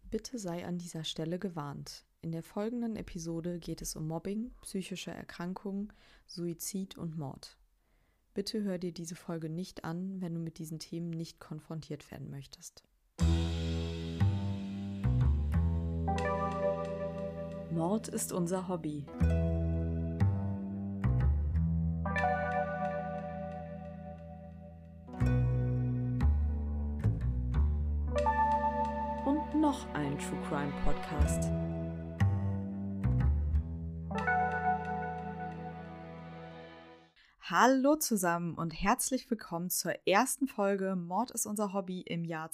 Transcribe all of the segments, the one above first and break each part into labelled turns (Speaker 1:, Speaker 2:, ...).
Speaker 1: Bitte sei an dieser Stelle gewarnt. In der folgenden Episode geht es um Mobbing, psychische Erkrankungen, Suizid und Mord. Bitte hör dir diese Folge nicht an, wenn du mit diesen Themen nicht konfrontiert werden möchtest. Mord ist unser Hobby. Und noch ein True Crime Podcast. Hallo zusammen und herzlich willkommen zur ersten Folge Mord ist unser Hobby im Jahr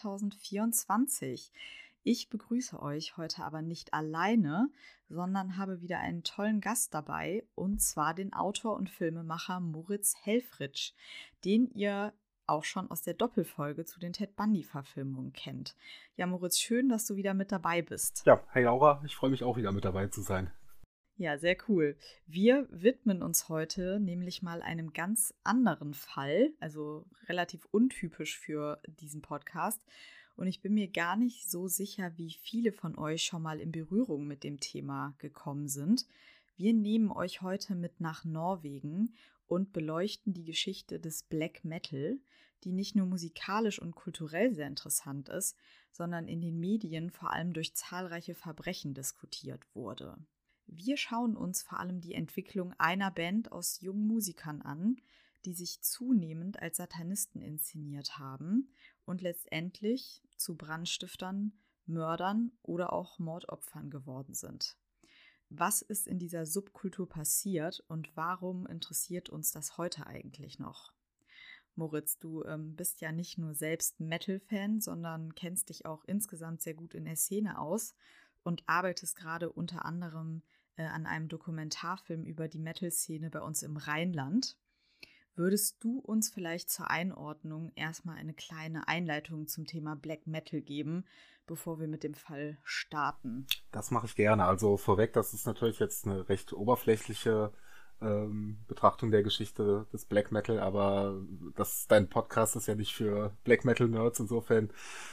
Speaker 1: 2024. Ich begrüße euch heute aber nicht alleine, sondern habe wieder einen tollen Gast dabei, und zwar den Autor und Filmemacher Moritz Helfrich, den ihr auch schon aus der Doppelfolge zu den Ted Bundy-Verfilmungen kennt. Ja, Moritz, schön, dass du wieder mit dabei bist.
Speaker 2: Ja, hey Laura, ich freue mich auch wieder mit dabei zu sein.
Speaker 1: Ja, sehr cool. Wir widmen uns heute nämlich mal einem ganz anderen Fall, also relativ untypisch für diesen Podcast. Und ich bin mir gar nicht so sicher, wie viele von euch schon mal in Berührung mit dem Thema gekommen sind. Wir nehmen euch heute mit nach Norwegen und beleuchten die Geschichte des Black Metal, die nicht nur musikalisch und kulturell sehr interessant ist, sondern in den Medien vor allem durch zahlreiche Verbrechen diskutiert wurde. Wir schauen uns vor allem die Entwicklung einer Band aus jungen Musikern an, die sich zunehmend als Satanisten inszeniert haben und letztendlich zu Brandstiftern, Mördern oder auch Mordopfern geworden sind. Was ist in dieser Subkultur passiert und warum interessiert uns das heute eigentlich noch? Moritz, du bist ja nicht nur selbst Metal-Fan, sondern kennst dich auch insgesamt sehr gut in der Szene aus und arbeitest gerade unter anderem an einem Dokumentarfilm über die Metal-Szene bei uns im Rheinland. Würdest du uns vielleicht zur Einordnung erstmal eine kleine Einleitung zum Thema Black Metal geben, bevor wir mit dem Fall starten?
Speaker 2: Das mache ich gerne. Also vorweg, das ist natürlich jetzt eine recht oberflächliche Betrachtung der Geschichte des Black Metal, aber dein Podcast ist ja nicht für Black Metal Nerds, insofern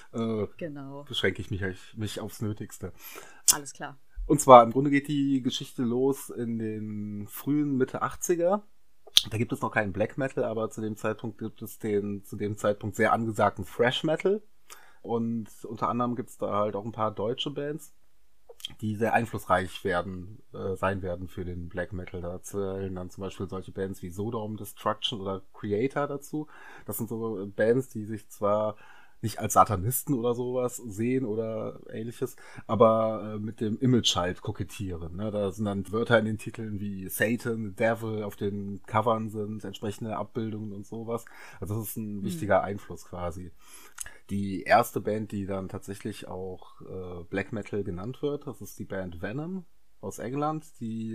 Speaker 1: Genau.
Speaker 2: beschränke ich mich aufs Nötigste.
Speaker 1: Alles klar.
Speaker 2: Und zwar, im Grunde geht die Geschichte los in den frühen Mitte 80er. Da gibt es noch keinen Black Metal, aber zu dem Zeitpunkt gibt es den zu dem Zeitpunkt sehr angesagten Thrash Metal. Und unter anderem gibt es da halt auch ein paar deutsche Bands, die sehr einflussreich sein werden für den Black Metal. Da zählen dann zum Beispiel solche Bands wie Sodom Destruction oder Creator dazu. Das sind so Bands, die sich zwar nicht als Satanisten oder sowas sehen oder ähnliches, aber mit dem Image halt kokettieren. Ne? Da sind dann Wörter in den Titeln wie Satan, Devil, auf den Covern sind entsprechende Abbildungen und sowas. Also das ist ein wichtiger Einfluss quasi. Die erste Band, die dann tatsächlich auch Black Metal genannt wird, das ist die Band Venom aus England, die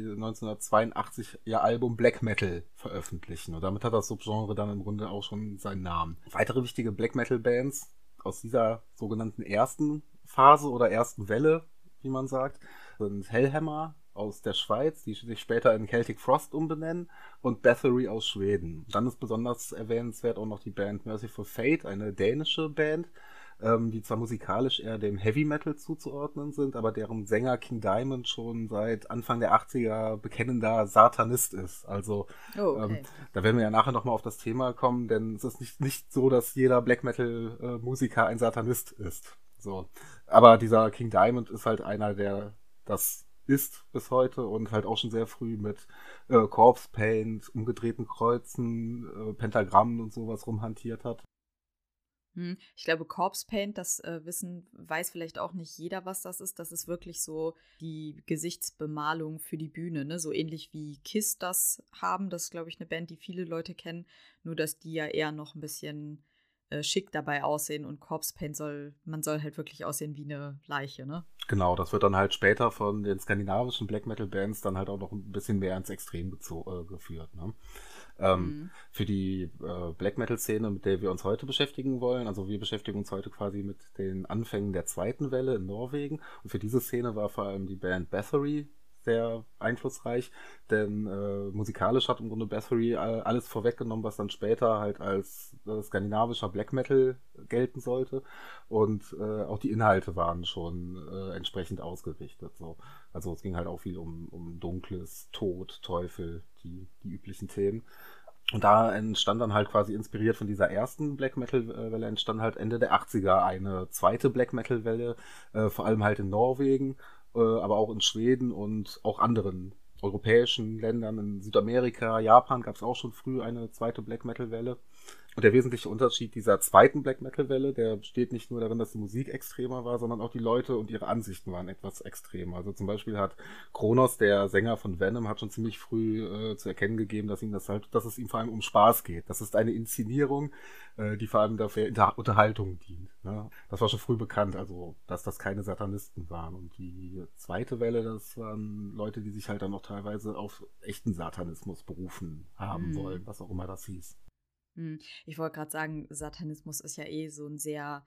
Speaker 2: 1982 ihr Album Black Metal veröffentlichen. Und damit hat das Subgenre dann im Grunde auch schon seinen Namen. Weitere wichtige Black Metal Bands aus dieser sogenannten ersten Phase oder ersten Welle, wie man sagt, sind Hellhammer aus der Schweiz, die sich später in Celtic Frost umbenennen, und Bathory aus Schweden. Dann ist besonders erwähnenswert auch noch die Band Merciful Fate, eine dänische Band, die zwar musikalisch eher dem Heavy Metal zuzuordnen sind, aber deren Sänger King Diamond schon seit Anfang der 80er bekennender Satanist ist. Also
Speaker 1: Okay.
Speaker 2: da werden wir ja nachher nochmal auf das Thema kommen, denn es ist nicht so, dass jeder Black Metal Musiker ein Satanist ist. So. Aber dieser King Diamond ist halt einer, der das ist bis heute und halt auch schon sehr früh mit Corpse Paint, umgedrehten Kreuzen, Pentagrammen und sowas rumhantiert hat.
Speaker 1: Ich glaube, Corpse Paint, das weiß vielleicht auch nicht jeder, was das ist. Das ist wirklich so die Gesichtsbemalung für die Bühne, ne? So ähnlich wie Kiss das haben. Das ist, glaube ich, eine Band, die viele Leute kennen. Nur, dass die ja eher noch ein bisschen schick dabei aussehen. Und Corpse Paint man soll halt wirklich aussehen wie eine Leiche, ne?
Speaker 2: Genau, das wird dann halt später von den skandinavischen Black Metal Bands dann halt auch noch ein bisschen mehr ins Extrem geführt, ne? Für die Black Metal Szene, mit der wir uns heute beschäftigen wollen, also wir beschäftigen uns heute quasi mit den Anfängen der zweiten Welle in Norwegen, und für diese Szene war vor allem die Band Bathory sehr einflussreich, denn musikalisch hat im Grunde Bathory alles vorweggenommen, was dann später halt als skandinavischer Black Metal gelten sollte, und auch die Inhalte waren schon entsprechend ausgerichtet. So. Also es ging halt auch viel um Dunkles, Tod, Teufel, die üblichen Themen. Und da entstand dann halt quasi inspiriert von dieser ersten Black Metal-Welle, entstand halt Ende der 80er eine zweite Black Metal-Welle, vor allem halt in Norwegen, aber auch in Schweden und auch anderen europäischen Ländern. In Südamerika, Japan gab es auch schon früh eine zweite Black Metal-Welle. Und der wesentliche Unterschied dieser zweiten Black Metal-Welle, der besteht nicht nur darin, dass die Musik extremer war, sondern auch die Leute und ihre Ansichten waren etwas extremer. Also zum Beispiel hat Kronos, der Sänger von Venom, hat schon ziemlich früh zu erkennen gegeben, dass es ihm vor allem um Spaß geht. Das ist eine Inszenierung, die vor allem dafür Unterhaltung dient. Ne? Das war schon früh bekannt, also dass das keine Satanisten waren. Und die zweite Welle, das waren Leute, die sich halt dann noch teilweise auf echten Satanismus berufen haben wollen, was auch immer das hieß.
Speaker 1: Ich wollte gerade sagen, Satanismus ist ja so ein sehr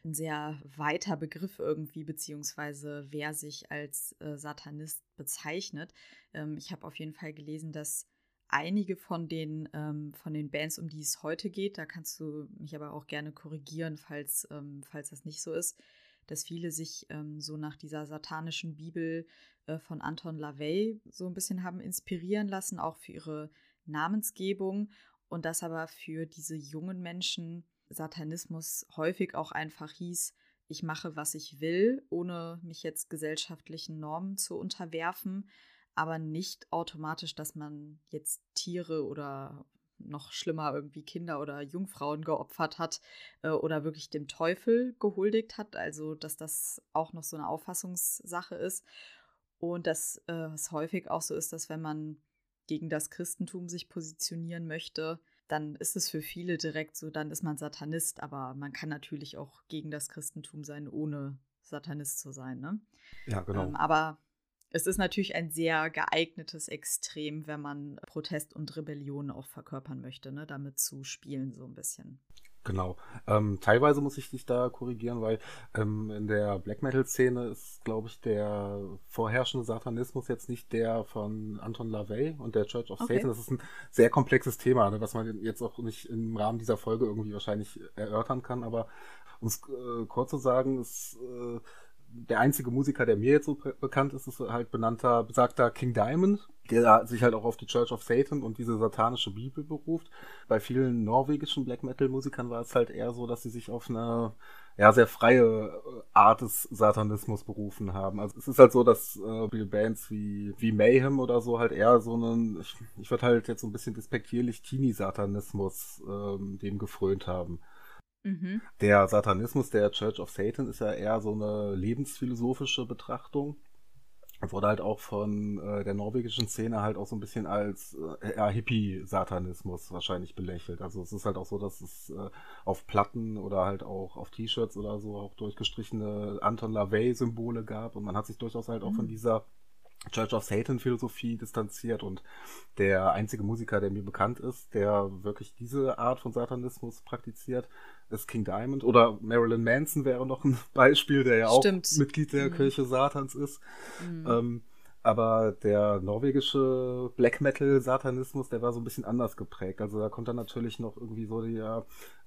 Speaker 1: weiter Begriff irgendwie, beziehungsweise wer sich als Satanist bezeichnet. Ich habe auf jeden Fall gelesen, dass einige von den Bands, um die es heute geht, da kannst du mich aber auch gerne korrigieren, falls das nicht so ist, dass viele sich so nach dieser satanischen Bibel von Anton LaVey so ein bisschen haben inspirieren lassen, auch für ihre Namensgebung. Und dass aber für diese jungen Menschen Satanismus häufig auch einfach hieß, ich mache, was ich will, ohne mich jetzt gesellschaftlichen Normen zu unterwerfen, aber nicht automatisch, dass man jetzt Tiere oder noch schlimmer irgendwie Kinder oder Jungfrauen geopfert hat oder wirklich dem Teufel gehuldigt hat. Also, dass das auch noch so eine Auffassungssache ist. Und dass es häufig auch so ist, dass wenn man gegen das Christentum sich positionieren möchte, dann ist es für viele direkt so, dann ist man Satanist, aber man kann natürlich auch gegen das Christentum sein, ohne Satanist zu sein, ne?
Speaker 2: Ja, genau.
Speaker 1: Aber es ist natürlich ein sehr geeignetes Extrem, wenn man Protest und Rebellion auch verkörpern möchte, ne? Damit zu spielen so ein bisschen.
Speaker 2: Genau. Teilweise muss ich dich da korrigieren, weil in der Black Metal-Szene ist, glaube ich, der vorherrschende Satanismus jetzt nicht der von Anton LaVey und der Church of Satan. Das ist ein sehr komplexes Thema, ne, was man jetzt auch nicht im Rahmen dieser Folge irgendwie wahrscheinlich erörtern kann. Aber um es kurz zu sagen, ist der einzige Musiker, der mir jetzt so bekannt ist, ist halt besagter King Diamond, der sich halt auch auf die Church of Satan und diese satanische Bibel beruft. Bei vielen norwegischen Black Metal Musikern war es halt eher so, dass sie sich auf eine sehr freie Art des Satanismus berufen haben. Also es ist halt so, dass Bands wie Mayhem oder so halt eher so einen, ich würde halt jetzt so ein bisschen despektierlich Teenie-Satanismus dem gefrönt haben.
Speaker 1: Mhm.
Speaker 2: Der Satanismus der Church of Satan ist ja eher so eine lebensphilosophische Betrachtung. Wurde halt auch von der norwegischen Szene halt auch so ein bisschen als Hippie-Satanismus wahrscheinlich belächelt. Also es ist halt auch so, dass es auf Platten oder halt auch auf T-Shirts oder so auch durchgestrichene Anton LaVey-Symbole gab, und man hat sich durchaus halt auch von dieser Church of Satan-Philosophie distanziert, und der einzige Musiker, der mir bekannt ist, der wirklich diese Art von Satanismus praktiziert, ist King Diamond. Oder Marilyn Manson wäre noch ein Beispiel, der ja
Speaker 1: Stimmt.
Speaker 2: auch Mitglied der Kirche Satans ist. Aber der norwegische Black Metal Satanismus, der war so ein bisschen anders geprägt. Also da kommt dann natürlich noch irgendwie so der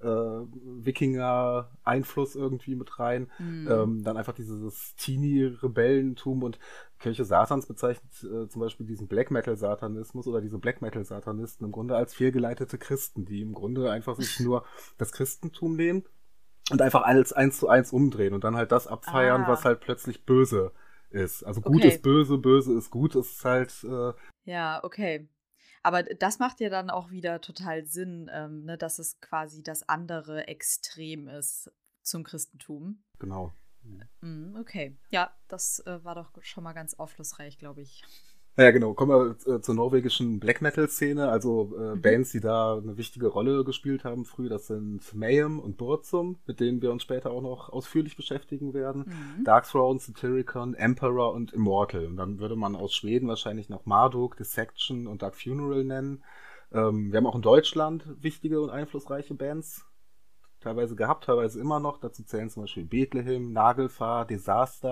Speaker 2: Wikinger-Einfluss irgendwie mit rein. Dann einfach dieses Teenie-Rebellentum, und Kirche Satans bezeichnet zum Beispiel diesen Black Metal Satanismus oder diese Black Metal Satanisten im Grunde als fehlgeleitete Christen, die im Grunde einfach sich nur das Christentum nehmen und einfach alles 1:1 umdrehen und dann halt das abfeiern, was halt plötzlich böse ist. Also gut ist böse, böse ist gut, ist halt
Speaker 1: ja, okay. Aber das macht ja dann auch wieder total Sinn, ne, dass es quasi das andere Extrem ist zum Christentum.
Speaker 2: Genau.
Speaker 1: Okay. Ja, das war doch schon mal ganz aufschlussreich, glaube ich.
Speaker 2: Ja, genau. Kommen wir zur norwegischen Black Metal-Szene. Also Bands, die da eine wichtige Rolle gespielt haben früh, das sind Mayhem und Burzum, mit denen wir uns später auch noch ausführlich beschäftigen werden. Darkthrone, Satyricon, Emperor und Immortal. Und dann würde man aus Schweden wahrscheinlich noch Marduk, Dissection und Dark Funeral nennen. Wir haben auch in Deutschland wichtige und einflussreiche Bands teilweise gehabt, teilweise immer noch. Dazu zählen zum Beispiel Bethlehem, Nagelfahr, Disaster,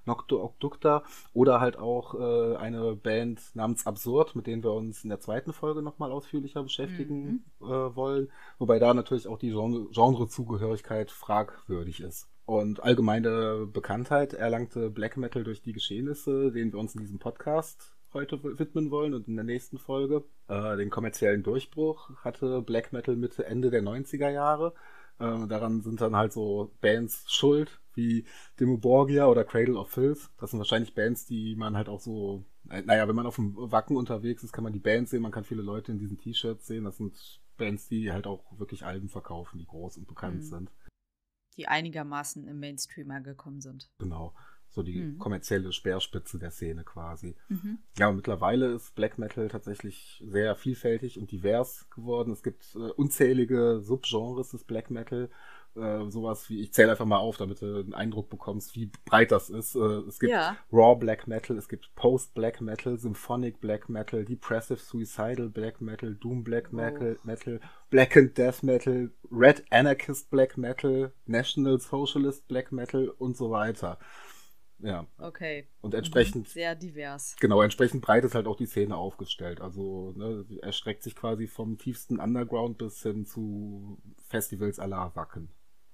Speaker 2: Nocto Obducta oder halt auch eine Band namens Absurd, mit denen wir uns in der zweiten Folge nochmal ausführlicher beschäftigen wollen. Wobei da natürlich auch die Genrezugehörigkeit fragwürdig ist. Und allgemeine Bekanntheit erlangte Black Metal durch die Geschehnisse, denen wir uns in diesem Podcast heute widmen wollen und in der nächsten Folge. Den kommerziellen Durchbruch hatte Black Metal Mitte, Ende der 90er Jahre. Daran sind dann halt so Bands schuld, wie Dimmu Borgir oder Cradle of Filth. Das sind wahrscheinlich Bands, die man halt auch so, naja, wenn man auf dem Wacken unterwegs ist, kann man die Bands sehen, man kann viele Leute in diesen T-Shirts sehen. Das sind Bands, die halt auch wirklich Alben verkaufen, die groß und bekannt sind.
Speaker 1: Die einigermaßen im Mainstream angekommen sind.
Speaker 2: Genau. So die kommerzielle Speerspitze der Szene quasi.
Speaker 1: Mhm.
Speaker 2: Ja, und mittlerweile ist Black Metal tatsächlich sehr vielfältig und divers geworden. Es gibt unzählige Subgenres des Black Metal. Sowas wie, ich zähle einfach mal auf, damit du einen Eindruck bekommst, wie breit das ist. Es gibt Raw Black Metal, es gibt Post Black Metal, Symphonic Black Metal, Depressive Suicidal Black Metal, Doom Black Metal, Blackened Death Metal, Red Anarchist Black Metal, National Socialist Black Metal und so weiter. Ja.
Speaker 1: Okay.
Speaker 2: Und entsprechend.
Speaker 1: Sehr divers.
Speaker 2: Genau, entsprechend breit ist halt auch die Szene aufgestellt. Also, ne, erstreckt sich quasi vom tiefsten Underground bis hin zu Festivals à la Wacken.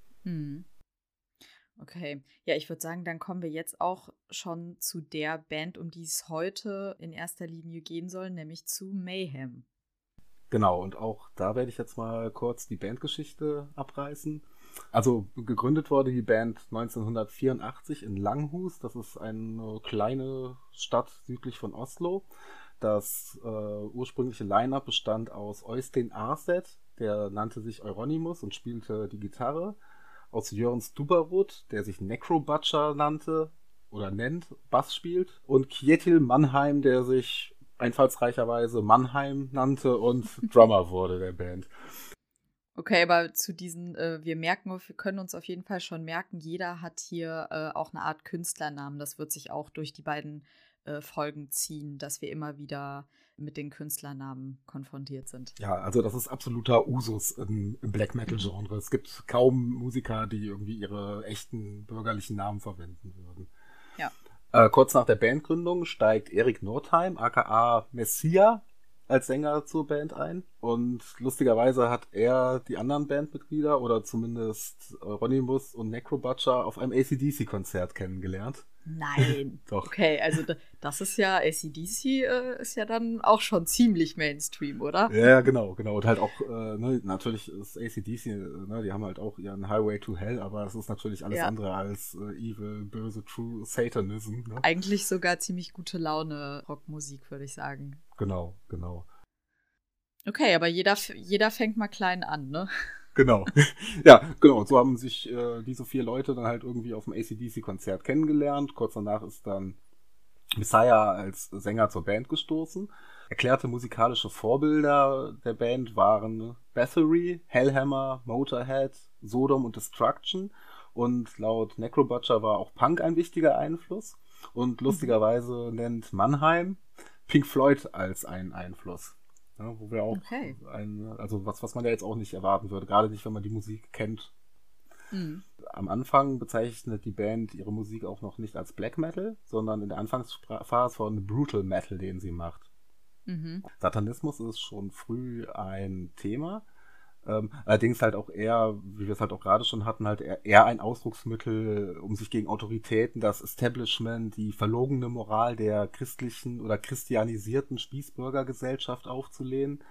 Speaker 1: Okay. Ja, ich würde sagen, dann kommen wir jetzt auch schon zu der Band, um die es heute in erster Linie gehen soll, nämlich zu Mayhem.
Speaker 2: Genau, und auch da werde ich jetzt mal kurz die Bandgeschichte abreißen. Also gegründet wurde die Band 1984 in Langhus. Das ist eine kleine Stadt südlich von Oslo. Das ursprüngliche Line-Up bestand aus Øystein Aarseth, der nannte sich Euronymous und spielte die Gitarre. Aus Jørn Stubberud, der sich Necrobutcher nannte oder nennt, Bass spielt. Und Kjetil Mannheim, der sich einfallsreicherweise Mannheim nannte und Drummer wurde der Band.
Speaker 1: Okay, aber zu diesen, wir können uns auf jeden Fall schon merken, jeder hat hier auch eine Art Künstlernamen. Das wird sich auch durch die beiden Folgen ziehen, dass wir immer wieder mit den Künstlernamen konfrontiert sind.
Speaker 2: Ja, also das ist absoluter Usus im Black Metal-Genre. Es gibt kaum Musiker, die irgendwie ihre echten bürgerlichen Namen verwenden würden.
Speaker 1: Ja.
Speaker 2: Kurz nach der Bandgründung steigt Erik Nordheim, aka Messia, als Sänger zur Band ein. Und lustigerweise hat er die anderen Bandmitglieder oder zumindest Euronymous und Necrobutcher auf einem AC/DC-Konzert kennengelernt.
Speaker 1: Nein.
Speaker 2: Doch.
Speaker 1: Okay, also das ist ja, AC/DC ist ja dann auch schon ziemlich Mainstream, oder?
Speaker 2: Ja, genau. Und halt auch, natürlich ist AC/DC, die haben halt auch ihren Highway to Hell, aber es ist natürlich alles andere als evil, böse, true Satanism. Ne?
Speaker 1: Eigentlich sogar ziemlich gute Laune Rockmusik, würde ich sagen.
Speaker 2: Genau.
Speaker 1: Okay, aber jeder fängt mal klein an, ne?
Speaker 2: Genau. Ja, genau. Und so haben sich diese 4 Leute dann halt irgendwie auf dem AC/DC-Konzert kennengelernt. Kurz danach ist dann Messiah als Sänger zur Band gestoßen. Erklärte musikalische Vorbilder der Band waren Bathory, Hellhammer, Motorhead, Sodom und Destruction. Und laut Necrobutcher war auch Punk ein wichtiger Einfluss. Und lustigerweise nennt Mannheim Pink Floyd als einen Einfluss. Ja, wo wir auch also was man ja jetzt auch nicht erwarten würde, gerade nicht, wenn man die Musik kennt. Am Anfang bezeichnet die Band ihre Musik auch noch nicht als Black Metal, sondern in der Anfangsphase von Brutal Metal, den sie macht. Satanismus ist schon früh ein Thema. Allerdings halt auch eher, wie wir es halt auch gerade schon hatten, halt eher ein Ausdrucksmittel, um sich gegen Autoritäten, das Establishment, die verlogene Moral der christlichen oder christianisierten Spießbürgergesellschaft aufzulehnen.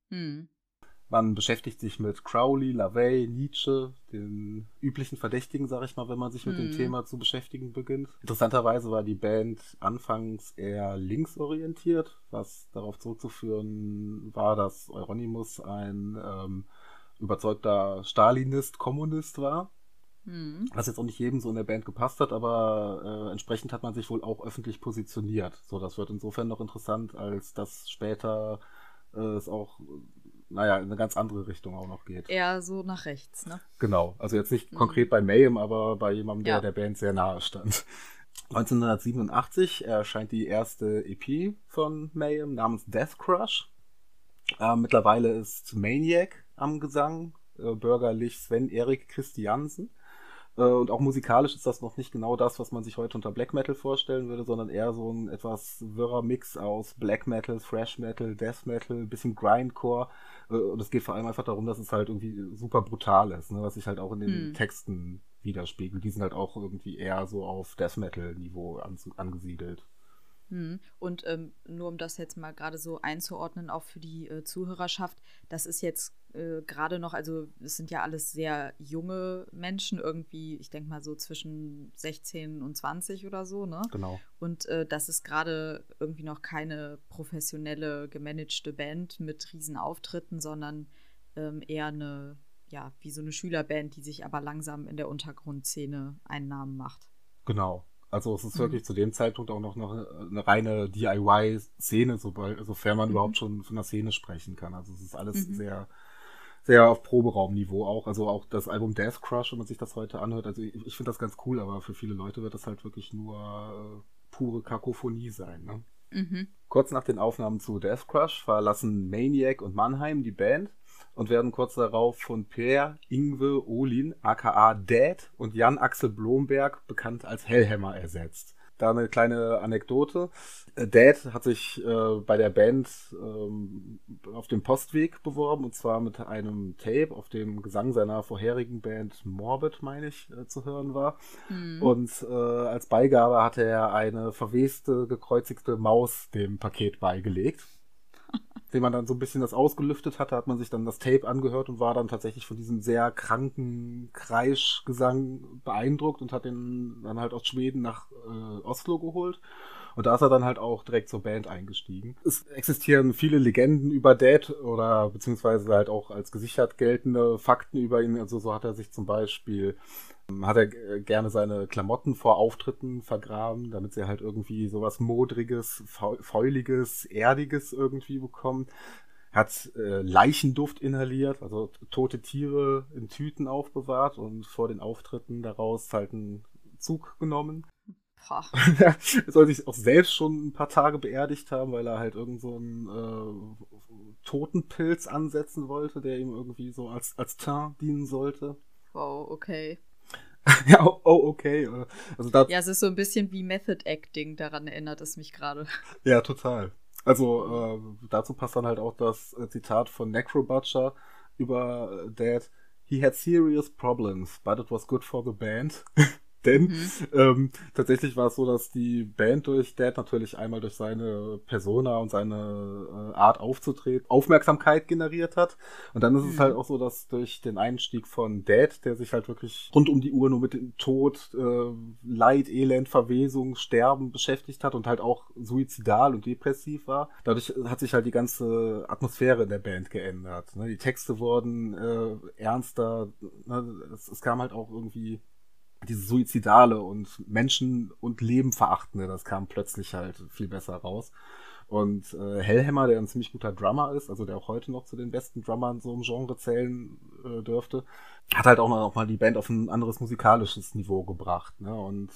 Speaker 2: Man beschäftigt sich mit Crowley, LaVey, Nietzsche, den üblichen Verdächtigen, sag ich mal, wenn man sich mit dem Thema zu beschäftigen beginnt. Interessanterweise war die Band anfangs eher linksorientiert, was darauf zurückzuführen war, dass Euronymous ein überzeugter Stalinist, Kommunist war. Was jetzt auch nicht jedem so in der Band gepasst hat, aber entsprechend hat man sich wohl auch öffentlich positioniert. So, das wird insofern noch interessant, als dass später es auch in eine ganz andere Richtung auch noch geht.
Speaker 1: Eher so nach rechts, ne?
Speaker 2: Genau, also jetzt nicht konkret bei Mayhem, aber bei jemandem, der Band sehr nahe stand. 1987 erscheint die erste EP von Mayhem namens Death Crush. Mittlerweile ist Maniac am Gesang, bürgerlich Sven-Erik Christiansen. Und auch musikalisch ist das noch nicht genau das, was man sich heute unter Black Metal vorstellen würde, sondern eher so ein etwas wirrer Mix aus Black Metal, Thrash Metal, Death Metal, ein bisschen Grindcore. Und es geht vor allem einfach darum, dass es halt irgendwie super brutal ist, ne? Was sich halt auch in den Texten widerspiegelt. Die sind halt auch irgendwie eher so auf Death Metal Niveau angesiedelt.
Speaker 1: Und nur um das jetzt mal gerade so einzuordnen, auch für die Zuhörerschaft, das ist jetzt gerade noch, also es sind ja alles sehr junge Menschen, irgendwie, ich denke mal so zwischen 16 und 20 oder so, ne?
Speaker 2: Genau.
Speaker 1: Und das ist gerade irgendwie noch keine professionelle, gemanagte Band mit riesen Auftritten, sondern eher eine, ja, wie so eine Schülerband, die sich aber langsam in der Untergrundszene einen Namen macht.
Speaker 2: Genau. Also es ist wirklich zu dem Zeitpunkt auch noch eine reine DIY-Szene, sofern man überhaupt schon von einer Szene sprechen kann. Also es ist alles sehr, sehr auf Proberaumniveau auch. Also auch das Album Death Crush, wenn man sich das heute anhört. Also ich finde das ganz cool, aber für viele Leute wird das halt wirklich nur pure Kakophonie sein. Ne? Kurz nach den Aufnahmen zu Death Crush verlassen Maniac und Mannheim die Band und werden kurz darauf von Per-Yngve Olin, aka Dad, und Jan-Axel Blomberg, bekannt als Hellhammer, ersetzt. Da eine kleine Anekdote. Dad hat sich bei der Band auf dem Postweg beworben, und zwar mit einem Tape, auf dem Gesang seiner vorherigen Band Morbid, meine ich, zu hören war. Und als Beigabe hatte er eine verweste, gekreuzigte Maus dem Paket beigelegt. Wenn man dann so ein bisschen das ausgelüftet hatte, hat man sich dann das Tape angehört und war dann tatsächlich von diesem sehr kranken Kreischgesang beeindruckt und hat den dann halt aus Schweden nach Oslo geholt. Und da ist er dann halt auch direkt zur Band eingestiegen. Es existieren viele Legenden über Dad oder beziehungsweise halt auch als gesichert geltende Fakten über ihn. Also so hat er sich zum Beispiel gerne seine Klamotten vor Auftritten vergraben, damit sie halt irgendwie sowas Modriges, Fäuliges, Erdiges irgendwie bekommen. Hat Leichenduft inhaliert, also tote Tiere in Tüten aufbewahrt und vor den Auftritten daraus halt einen Zug genommen. Er soll sich auch selbst schon ein paar Tage beerdigt haben, weil er halt irgend so einen Totenpilz ansetzen wollte, der ihm irgendwie so als Teint dienen sollte.
Speaker 1: Wow, okay.
Speaker 2: Ja, okay. Also
Speaker 1: ja, es ist so ein bisschen wie Method Acting, daran erinnert es mich gerade.
Speaker 2: Ja, total. Also dazu passt dann halt auch das Zitat von Necrobutcher über Dad. He had serious problems, but it was good for the band. Denn tatsächlich war es so, dass die Band durch Dad natürlich einmal durch seine Persona und seine Art aufzutreten Aufmerksamkeit generiert hat. Und dann ist es halt auch so, dass durch den Einstieg von Dad, der sich halt wirklich rund um die Uhr nur mit dem Tod, Leid, Elend, Verwesung, Sterben beschäftigt hat und halt auch suizidal und depressiv war, dadurch hat sich halt die ganze Atmosphäre in der Band geändert. Ne? Die Texte wurden ernster. Ne? Es kam halt auch irgendwie dieses Suizidale und Menschen- und Leben verachtende, das kam plötzlich halt viel besser raus. Und Hellhammer, der ein ziemlich guter Drummer ist, also der auch heute noch zu den besten Drummern so im Genre zählen dürfte, hat halt auch noch mal die Band auf ein anderes musikalisches Niveau gebracht. Ne? Und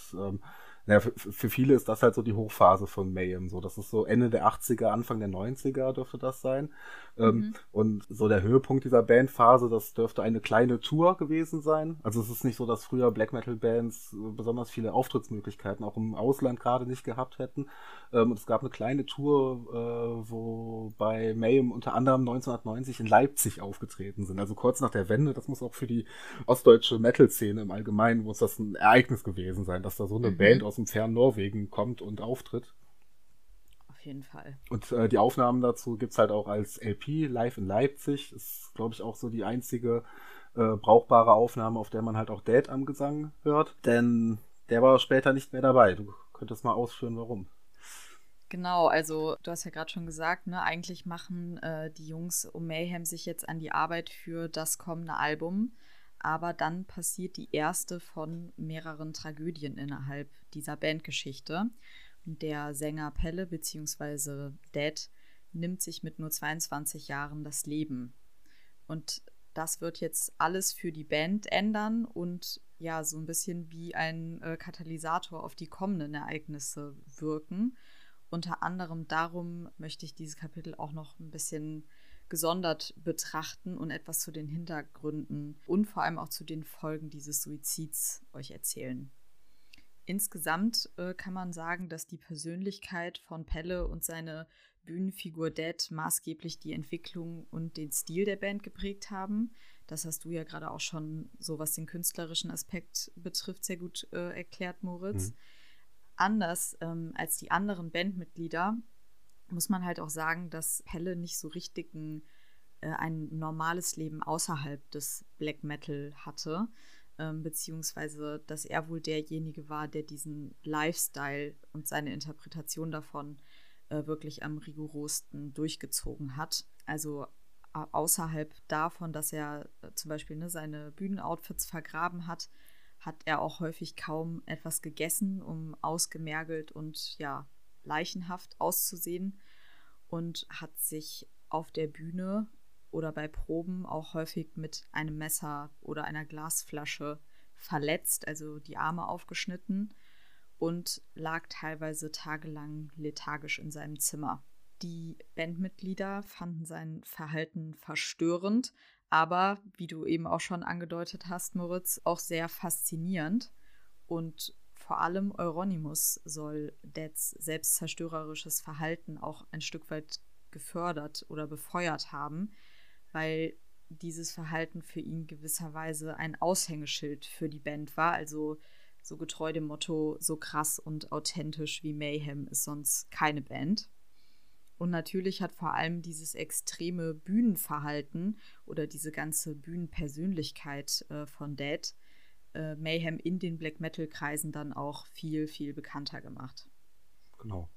Speaker 2: für viele ist das halt so die Hochphase von Mayhem. So, das ist so Ende der 80er, Anfang der 90er dürfte das sein. Und so der Höhepunkt dieser Bandphase, das dürfte eine kleine Tour gewesen sein. Also es ist nicht so, dass früher Black Metal Bands besonders viele Auftrittsmöglichkeiten auch im Ausland gerade nicht gehabt hätten. Und es gab eine kleine Tour, wo bei Mayhem unter anderem 1990 in Leipzig aufgetreten sind. Also kurz nach der Wende. Das muss auch für die ostdeutsche Metal-Szene im Allgemeinen, muss das ein Ereignis gewesen sein, dass da so eine Band aus dem fernen Norwegen kommt und auftritt.
Speaker 1: Auf jeden Fall.
Speaker 2: Und die Aufnahmen dazu gibt es halt auch als LP, live in Leipzig. Ist, glaube ich, auch so die einzige brauchbare Aufnahme, auf der man halt auch Dad am Gesang hört. Denn der war später nicht mehr dabei. Du könntest mal ausführen, warum.
Speaker 1: Genau, also du hast ja gerade schon gesagt, ne, eigentlich machen die Jungs um Mayhem sich jetzt an die Arbeit für das kommende Album. Aber dann passiert die erste von mehreren Tragödien innerhalb dieser Bandgeschichte. Und der Sänger Pelle bzw. Dad nimmt sich mit nur 22 Jahren das Leben. Und das wird jetzt alles für die Band ändern und ja, so ein bisschen wie ein Katalysator auf die kommenden Ereignisse wirken. Unter anderem darum möchte ich dieses Kapitel auch noch ein bisschen gesondert betrachten und etwas zu den Hintergründen und vor allem auch zu den Folgen dieses Suizids euch erzählen. Insgesamt kann man sagen, dass die Persönlichkeit von Pelle und seine Bühnenfigur Dead maßgeblich die Entwicklung und den Stil der Band geprägt haben. Das hast du ja gerade auch schon, so was den künstlerischen Aspekt betrifft, sehr gut erklärt, Moritz. Anders als die anderen Bandmitglieder muss man halt auch sagen, dass Pelle nicht so richtig ein normales Leben außerhalb des Black Metal hatte. Beziehungsweise, dass er wohl derjenige war, der diesen Lifestyle und seine Interpretation davon wirklich am rigorosten durchgezogen hat. Also außerhalb davon, dass er zum Beispiel seine Bühnenoutfits vergraben hat, hat er auch häufig kaum etwas gegessen, um ausgemergelt und ja, leichenhaft auszusehen und hat sich auf der Bühne oder bei Proben auch häufig mit einem Messer oder einer Glasflasche verletzt, also die Arme aufgeschnitten und lag teilweise tagelang lethargisch in seinem Zimmer. Die Bandmitglieder fanden sein Verhalten verstörend, aber, wie du eben auch schon angedeutet hast, Moritz, auch sehr faszinierend. Und vor allem Euronymous soll Deads selbstzerstörerisches Verhalten auch ein Stück weit gefördert oder befeuert haben, weil dieses Verhalten für ihn gewisserweise ein Aushängeschild für die Band war, also so getreu dem Motto, so krass und authentisch wie Mayhem ist sonst keine Band. Und natürlich hat vor allem dieses extreme Bühnenverhalten oder diese ganze Bühnenpersönlichkeit von Dead Mayhem in den Black-Metal-Kreisen dann auch viel, viel bekannter gemacht.
Speaker 2: Genau.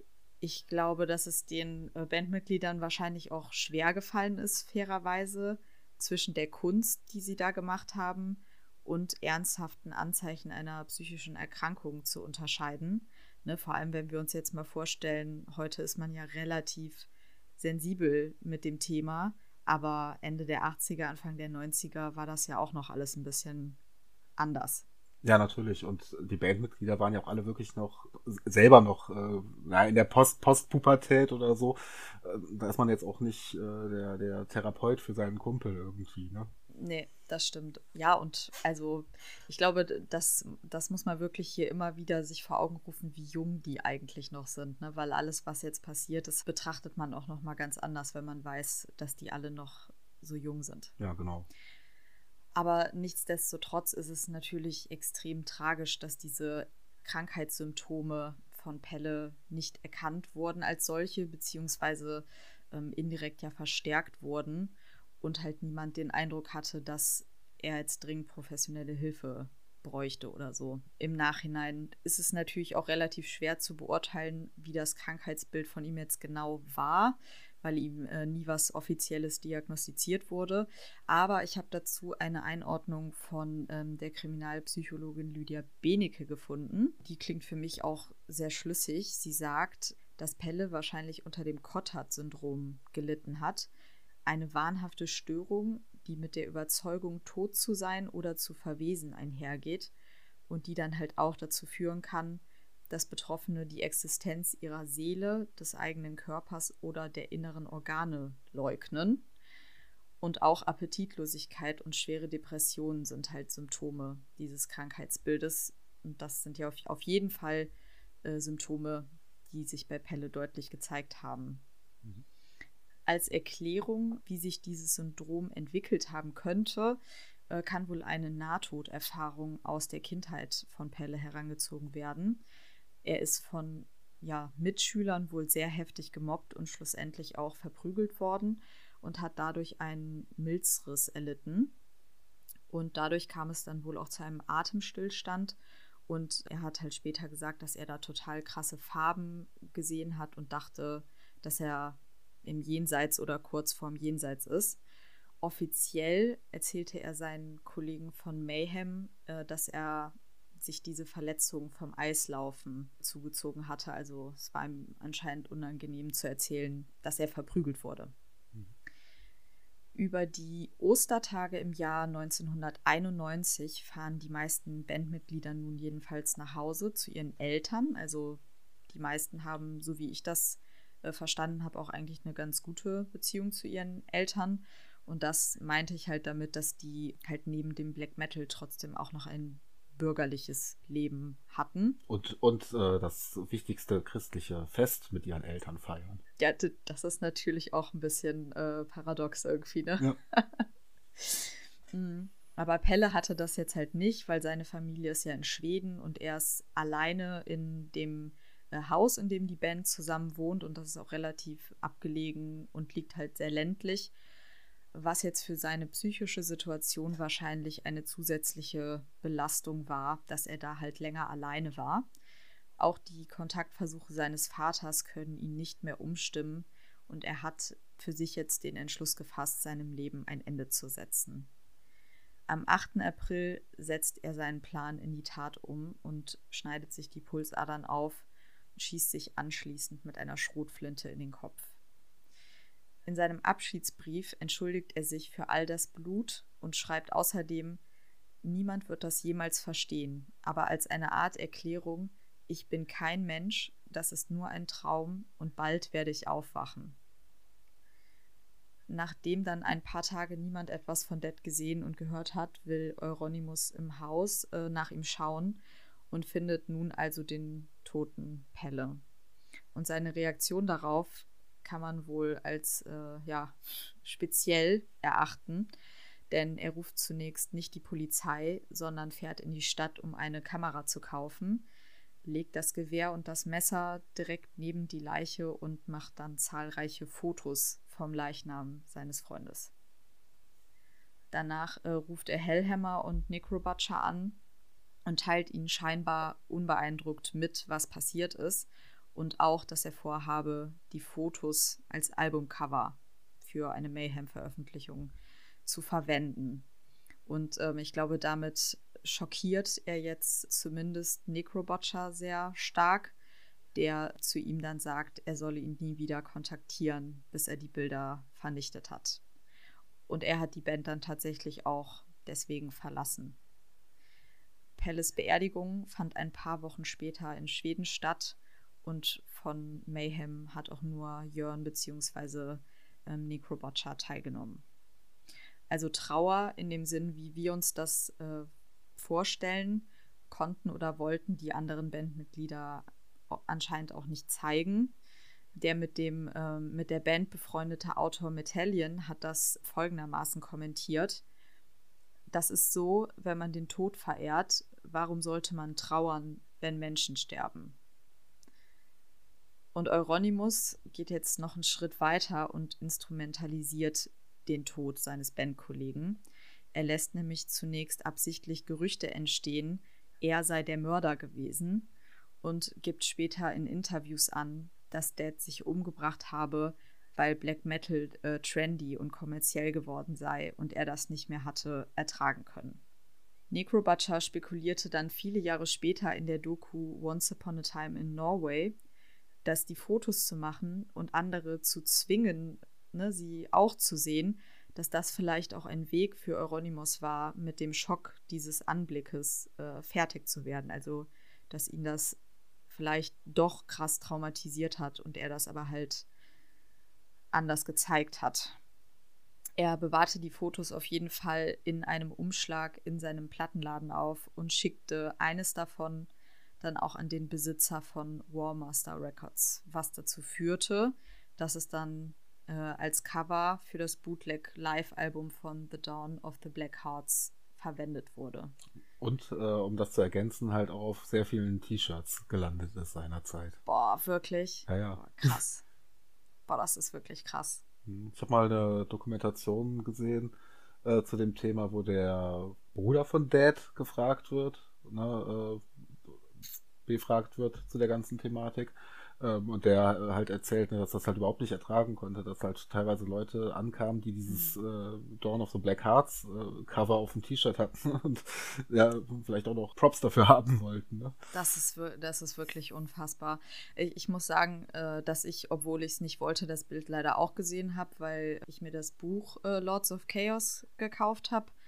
Speaker 1: Ich glaube, dass es den Bandmitgliedern wahrscheinlich auch schwer gefallen ist, fairerweise, zwischen der Kunst, die sie da gemacht haben, und ernsthaften Anzeichen einer psychischen Erkrankung zu unterscheiden. Ne, vor allem, wenn wir uns jetzt mal vorstellen, heute ist man ja relativ sensibel mit dem Thema, aber Ende der 80er, Anfang der 90er war das ja auch noch alles ein bisschen anders.
Speaker 2: Ja, natürlich. Und die Bandmitglieder waren ja auch alle wirklich noch selber noch in der Postpubertät oder so. Da ist man jetzt auch nicht der Therapeut für seinen Kumpel irgendwie, ne?
Speaker 1: Nee, das stimmt. Ja, und also ich glaube, das muss man wirklich hier immer wieder sich vor Augen rufen, wie jung die eigentlich noch sind, ne? Weil alles, was jetzt passiert ist, betrachtet man auch noch mal ganz anders, wenn man weiß, dass die alle noch so jung sind.
Speaker 2: Ja, genau.
Speaker 1: Aber nichtsdestotrotz ist es natürlich extrem tragisch, dass diese Krankheitssymptome von Pelle nicht erkannt wurden als solche, beziehungsweise indirekt ja verstärkt wurden und halt niemand den Eindruck hatte, dass er jetzt dringend professionelle Hilfe bräuchte oder so. Im Nachhinein ist es natürlich auch relativ schwer zu beurteilen, wie das Krankheitsbild von ihm jetzt genau war, weil ihm nie was Offizielles diagnostiziert wurde. Aber ich habe dazu eine Einordnung von der Kriminalpsychologin Lydia Benecke gefunden. Die klingt für mich auch sehr schlüssig. Sie sagt, dass Pelle wahrscheinlich unter dem Cotard-Syndrom gelitten hat. Eine wahnhafte Störung, die mit der Überzeugung, tot zu sein oder zu verwesen einhergeht und die dann halt auch dazu führen kann, dass Betroffene die Existenz ihrer Seele, des eigenen Körpers oder der inneren Organe leugnen. Und auch Appetitlosigkeit und schwere Depressionen sind halt Symptome dieses Krankheitsbildes. Und das sind ja auf jeden Fall Symptome, die sich bei Pelle deutlich gezeigt haben. Mhm. Als Erklärung, wie sich dieses Syndrom entwickelt haben könnte, kann wohl eine Nahtoderfahrung aus der Kindheit von Pelle herangezogen werden. Er ist von Mitschülern wohl sehr heftig gemobbt und schlussendlich auch verprügelt worden und hat dadurch einen Milzriss erlitten. Und dadurch kam es dann wohl auch zu einem Atemstillstand. Und er hat halt später gesagt, dass er da total krasse Farben gesehen hat und dachte, dass er im Jenseits oder kurz vorm Jenseits ist. Offiziell erzählte er seinen Kollegen von Mayhem, dass er sich diese Verletzung vom Eislaufen zugezogen hatte. Also es war ihm anscheinend unangenehm zu erzählen, dass er verprügelt wurde. Mhm. Über die Ostertage im Jahr 1991 fahren die meisten Bandmitglieder nun jedenfalls nach Hause zu ihren Eltern. Also die meisten haben, so wie ich das verstanden habe, auch eigentlich eine ganz gute Beziehung zu ihren Eltern. Und das meinte ich halt damit, dass die halt neben dem Black Metal trotzdem auch noch ein bürgerliches Leben hatten.
Speaker 2: Und das wichtigste christliche Fest mit ihren Eltern feiern.
Speaker 1: Ja, das ist natürlich auch ein bisschen paradox irgendwie, ne?
Speaker 2: Ja.
Speaker 1: Aber Pelle hatte das jetzt halt nicht, weil seine Familie ist ja in Schweden und er ist alleine in dem Haus, in dem die Band zusammen wohnt, und das ist auch relativ abgelegen und liegt halt sehr ländlich, was jetzt für seine psychische Situation wahrscheinlich eine zusätzliche Belastung war, dass er da halt länger alleine war. Auch die Kontaktversuche seines Vaters können ihn nicht mehr umstimmen und er hat für sich jetzt den Entschluss gefasst, seinem Leben ein Ende zu setzen. Am 8. April setzt er seinen Plan in die Tat um und schneidet sich die Pulsadern auf und schießt sich anschließend mit einer Schrotflinte in den Kopf. In seinem Abschiedsbrief entschuldigt er sich für all das Blut und schreibt außerdem: Niemand wird das jemals verstehen, aber als eine Art Erklärung: Ich bin kein Mensch, das ist nur ein Traum und bald werde ich aufwachen. Nachdem dann ein paar Tage niemand etwas von Dead gesehen und gehört hat, will Euronymous im Haus nach ihm schauen und findet nun also den toten Pelle. Und seine Reaktion darauf kann man wohl als speziell erachten, denn er ruft zunächst nicht die Polizei, sondern fährt in die Stadt, um eine Kamera zu kaufen, legt das Gewehr und das Messer direkt neben die Leiche und macht dann zahlreiche Fotos vom Leichnam seines Freundes. Danach ruft er Hellhammer und Necrobutcher an und teilt ihnen scheinbar unbeeindruckt mit, was passiert ist, und auch, dass er vorhabe, die Fotos als Albumcover für eine Mayhem-Veröffentlichung zu verwenden. Und ich glaube, damit schockiert er jetzt zumindest Necrobutcher sehr stark, der zu ihm dann sagt, er solle ihn nie wieder kontaktieren, bis er die Bilder vernichtet hat. Und er hat die Band dann tatsächlich auch deswegen verlassen. Pelles Beerdigung fand ein paar Wochen später in Schweden statt und von Mayhem hat auch nur Jörn bzw. Necrobutcher teilgenommen. Also Trauer in dem Sinn, wie wir uns das vorstellen, konnten oder wollten die anderen Bandmitglieder anscheinend auch nicht zeigen. Der mit der Band befreundete Autor Metallion hat das folgendermaßen kommentiert: Das ist so, wenn man den Tod verehrt, warum sollte man trauern, wenn Menschen sterben? Und Euronymous geht jetzt noch einen Schritt weiter und instrumentalisiert den Tod seines Bandkollegen. Er lässt nämlich zunächst absichtlich Gerüchte entstehen, er sei der Mörder gewesen, und gibt später in Interviews an, dass Dead sich umgebracht habe, weil Black Metal trendy und kommerziell geworden sei und er das nicht mehr hatte ertragen können. Necrobutcher spekulierte dann viele Jahre später in der Doku Once Upon a Time in Norway, dass die Fotos zu machen und andere zu zwingen, sie auch zu sehen, dass das vielleicht auch ein Weg für Euronymous war, mit dem Schock dieses Anblickes fertig zu werden. Also, dass ihn das vielleicht doch krass traumatisiert hat und er das aber halt anders gezeigt hat. Er bewahrte die Fotos auf jeden Fall in einem Umschlag in seinem Plattenladen auf und schickte eines davon dann auch an den Besitzer von Warmaster Records, was dazu führte, dass es dann als Cover für das Bootleg-Live-Album von The Dawn of the Black Hearts verwendet wurde.
Speaker 2: Und um das zu ergänzen, halt auch auf sehr vielen T-Shirts gelandet ist seinerzeit.
Speaker 1: Boah, wirklich?
Speaker 2: Ja.
Speaker 1: Boah, krass. Boah, das ist wirklich krass.
Speaker 2: Ich habe mal eine Dokumentation gesehen zu dem Thema, wo der Bruder von Dead befragt wird zu der ganzen Thematik. Und der halt erzählt, dass das halt überhaupt nicht ertragen konnte, dass halt teilweise Leute ankamen, die dieses Dawn of the Black Hearts Cover auf dem T-Shirt hatten und ja, vielleicht auch noch Props dafür haben wollten. Ne?
Speaker 1: Das ist wirklich unfassbar. Ich muss sagen, dass ich, obwohl ich es nicht wollte, das Bild leider auch gesehen habe, weil ich mir das Buch Lords of Chaos gekauft habe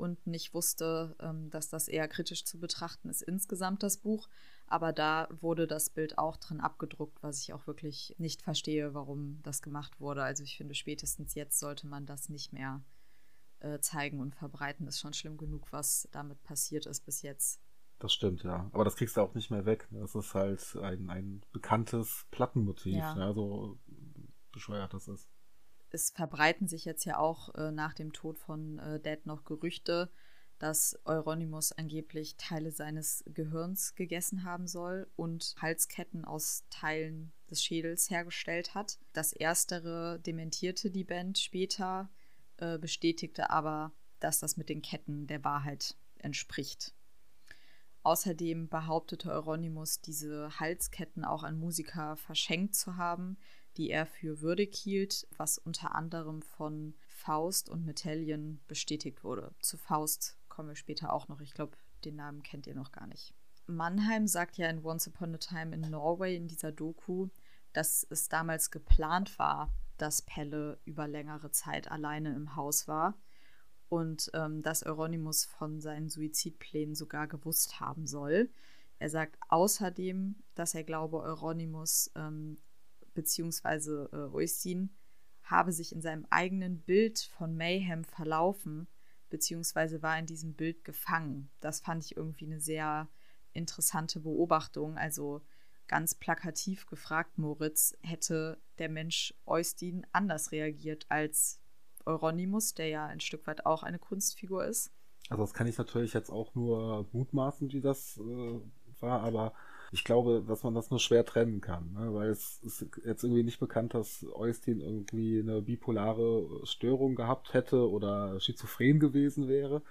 Speaker 1: und nicht wusste, dass das eher kritisch zu betrachten ist insgesamt, das Buch. Aber da wurde das Bild auch drin abgedruckt, was ich auch wirklich nicht verstehe, warum das gemacht wurde. Also ich finde, spätestens jetzt sollte man das nicht mehr zeigen und verbreiten. Ist schon schlimm genug, was damit passiert ist bis jetzt.
Speaker 2: Das stimmt, ja. Aber das kriegst du auch nicht mehr weg. Das ist halt ein bekanntes Plattenmotiv,
Speaker 1: Ja.
Speaker 2: ja, so bescheuert das ist.
Speaker 1: Es verbreiten sich jetzt ja auch nach dem Tod von Dead noch Gerüchte, dass Euronymous angeblich Teile seines Gehirns gegessen haben soll und Halsketten aus Teilen des Schädels hergestellt hat. Das Erstere dementierte die Band später, bestätigte aber, dass das mit den Ketten der Wahrheit entspricht. Außerdem behauptete Euronymous, diese Halsketten auch an Musiker verschenkt zu haben, die er für würdig hielt, was unter anderem von Faust und Metallien bestätigt wurde. Zu Faust kommen wir später auch noch. Ich glaube, den Namen kennt ihr noch gar nicht. Mannheim sagt ja in Once Upon a Time in Norway in dieser Doku, dass es damals geplant war, dass Pelle über längere Zeit alleine im Haus war und dass Euronymous von seinen Suizidplänen sogar gewusst haben soll. Er sagt außerdem, dass er glaube, Euronymous beziehungsweise Oystein habe sich in seinem eigenen Bild von Mayhem verlaufen, beziehungsweise war in diesem Bild gefangen. Das fand ich irgendwie eine sehr interessante Beobachtung. Also ganz plakativ gefragt, Moritz, hätte der Mensch Oystein anders reagiert als Euronymous, der ja ein Stück weit auch eine Kunstfigur ist?
Speaker 2: Also das kann ich natürlich jetzt auch nur mutmaßen, wie das war, aber ich glaube, dass man das nur schwer trennen kann, ne? Weil es ist jetzt irgendwie nicht bekannt, dass Oystein irgendwie eine bipolare Störung gehabt hätte oder schizophren gewesen wäre.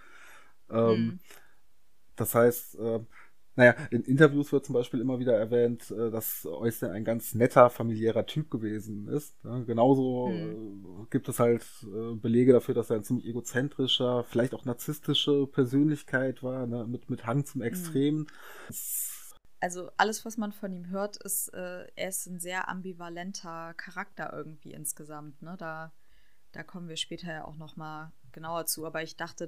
Speaker 2: Das heißt, naja, in Interviews wird zum Beispiel immer wieder erwähnt, dass Oystein ein ganz netter, familiärer Typ gewesen ist. Ne? Genauso gibt es halt Belege dafür, dass er ein ziemlich egozentrischer, vielleicht auch narzisstische Persönlichkeit war, ne? mit Hang zum Extremen.
Speaker 1: Also alles, was man von ihm hört, ist, er ist ein sehr ambivalenter Charakter irgendwie insgesamt. Ne? Da kommen wir später ja auch noch mal genauer zu. Aber ich dachte,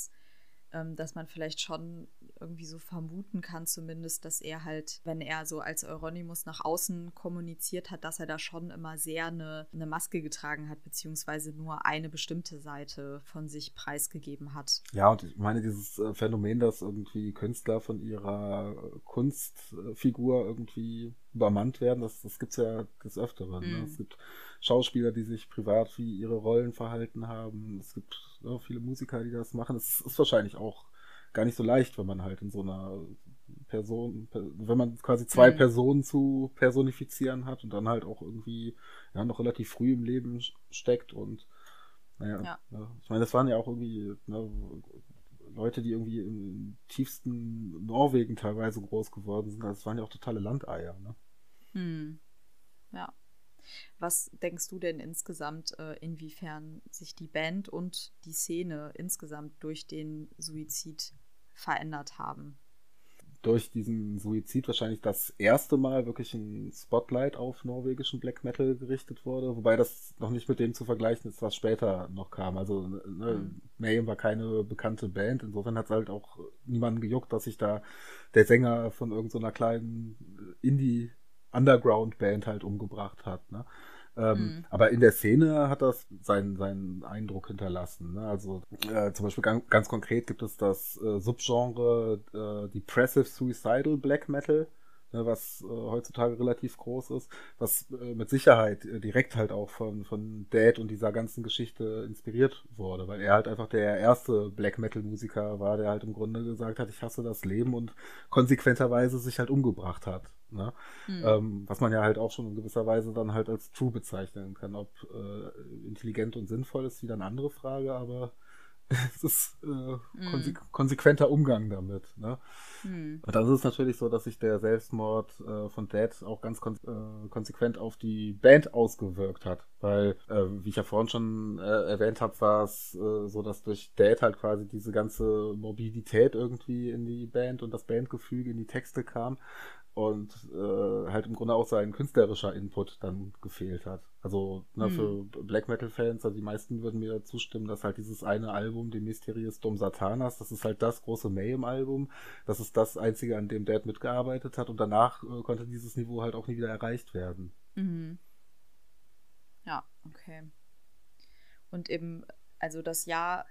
Speaker 1: dass man vielleicht schon irgendwie so vermuten kann zumindest, dass er halt, wenn er so als Euronymous nach außen kommuniziert hat, dass er da schon immer sehr eine Maske getragen hat, beziehungsweise nur eine bestimmte Seite von sich preisgegeben hat.
Speaker 2: Ja, und ich meine, dieses Phänomen, dass irgendwie Künstler von ihrer Kunstfigur irgendwie übermannt werden, das gibt es ja des Öfteren. Ne? Es gibt Schauspieler, die sich privat wie ihre Rollen verhalten haben. Es gibt viele Musiker, die das machen. Es ist wahrscheinlich auch gar nicht so leicht, wenn man halt in so einer Person, wenn man quasi zwei Personen zu personifizieren hat und dann halt auch irgendwie noch relativ früh im Leben steckt und naja, ich meine, das waren ja auch irgendwie Leute, die irgendwie im tiefsten Norwegen teilweise groß geworden sind. Das waren ja auch totale Landeier, ne?
Speaker 1: Ja. Was denkst du denn insgesamt, inwiefern sich die Band und die Szene insgesamt durch den Suizid verändert haben?
Speaker 2: Durch diesen Suizid wahrscheinlich das erste Mal wirklich ein Spotlight auf norwegischen Black Metal gerichtet wurde, wobei das noch nicht mit dem zu vergleichen ist, was später noch kam. Also Mayhem war keine bekannte Band, insofern hat es halt auch niemanden gejuckt, dass sich da der Sänger von irgendeiner kleinen Indie-Underground-Band halt umgebracht hat, ne? Aber in der Szene hat das seinen Eindruck hinterlassen. Ne? Also zum Beispiel ganz konkret gibt es das Subgenre Depressive Suicidal Black Metal, ne, was heutzutage relativ groß ist, was mit Sicherheit direkt halt auch von Dead und dieser ganzen Geschichte inspiriert wurde, weil er halt einfach der erste Black Metal Musiker war, der halt im Grunde gesagt hat, ich hasse das Leben und konsequenterweise sich halt umgebracht hat. Ne? Was man ja halt auch schon in gewisser Weise dann halt als true bezeichnen kann. Ob intelligent und sinnvoll ist wieder eine andere Frage, aber es ist konsequenter Umgang damit. Ne? Und dann ist es natürlich so, dass sich der Selbstmord von Dead auch ganz konsequent auf die Band ausgewirkt hat. Weil, wie ich ja vorhin schon erwähnt habe, war es so, dass durch Dead halt quasi diese ganze Morbidität irgendwie in die Band und das Bandgefüge in die Texte kam. und halt im Grunde auch sein künstlerischer Input dann gefehlt hat. Also für Black Metal-Fans, also die meisten würden mir zustimmen, dass halt dieses eine Album, die Mysterious Dom Satanas, das ist halt das große Mayhem-Album. Das ist das einzige, an dem Dead mitgearbeitet hat und danach konnte dieses Niveau halt auch nie wieder erreicht werden.
Speaker 1: Mhm. Ja, okay. Und eben, also das Jahr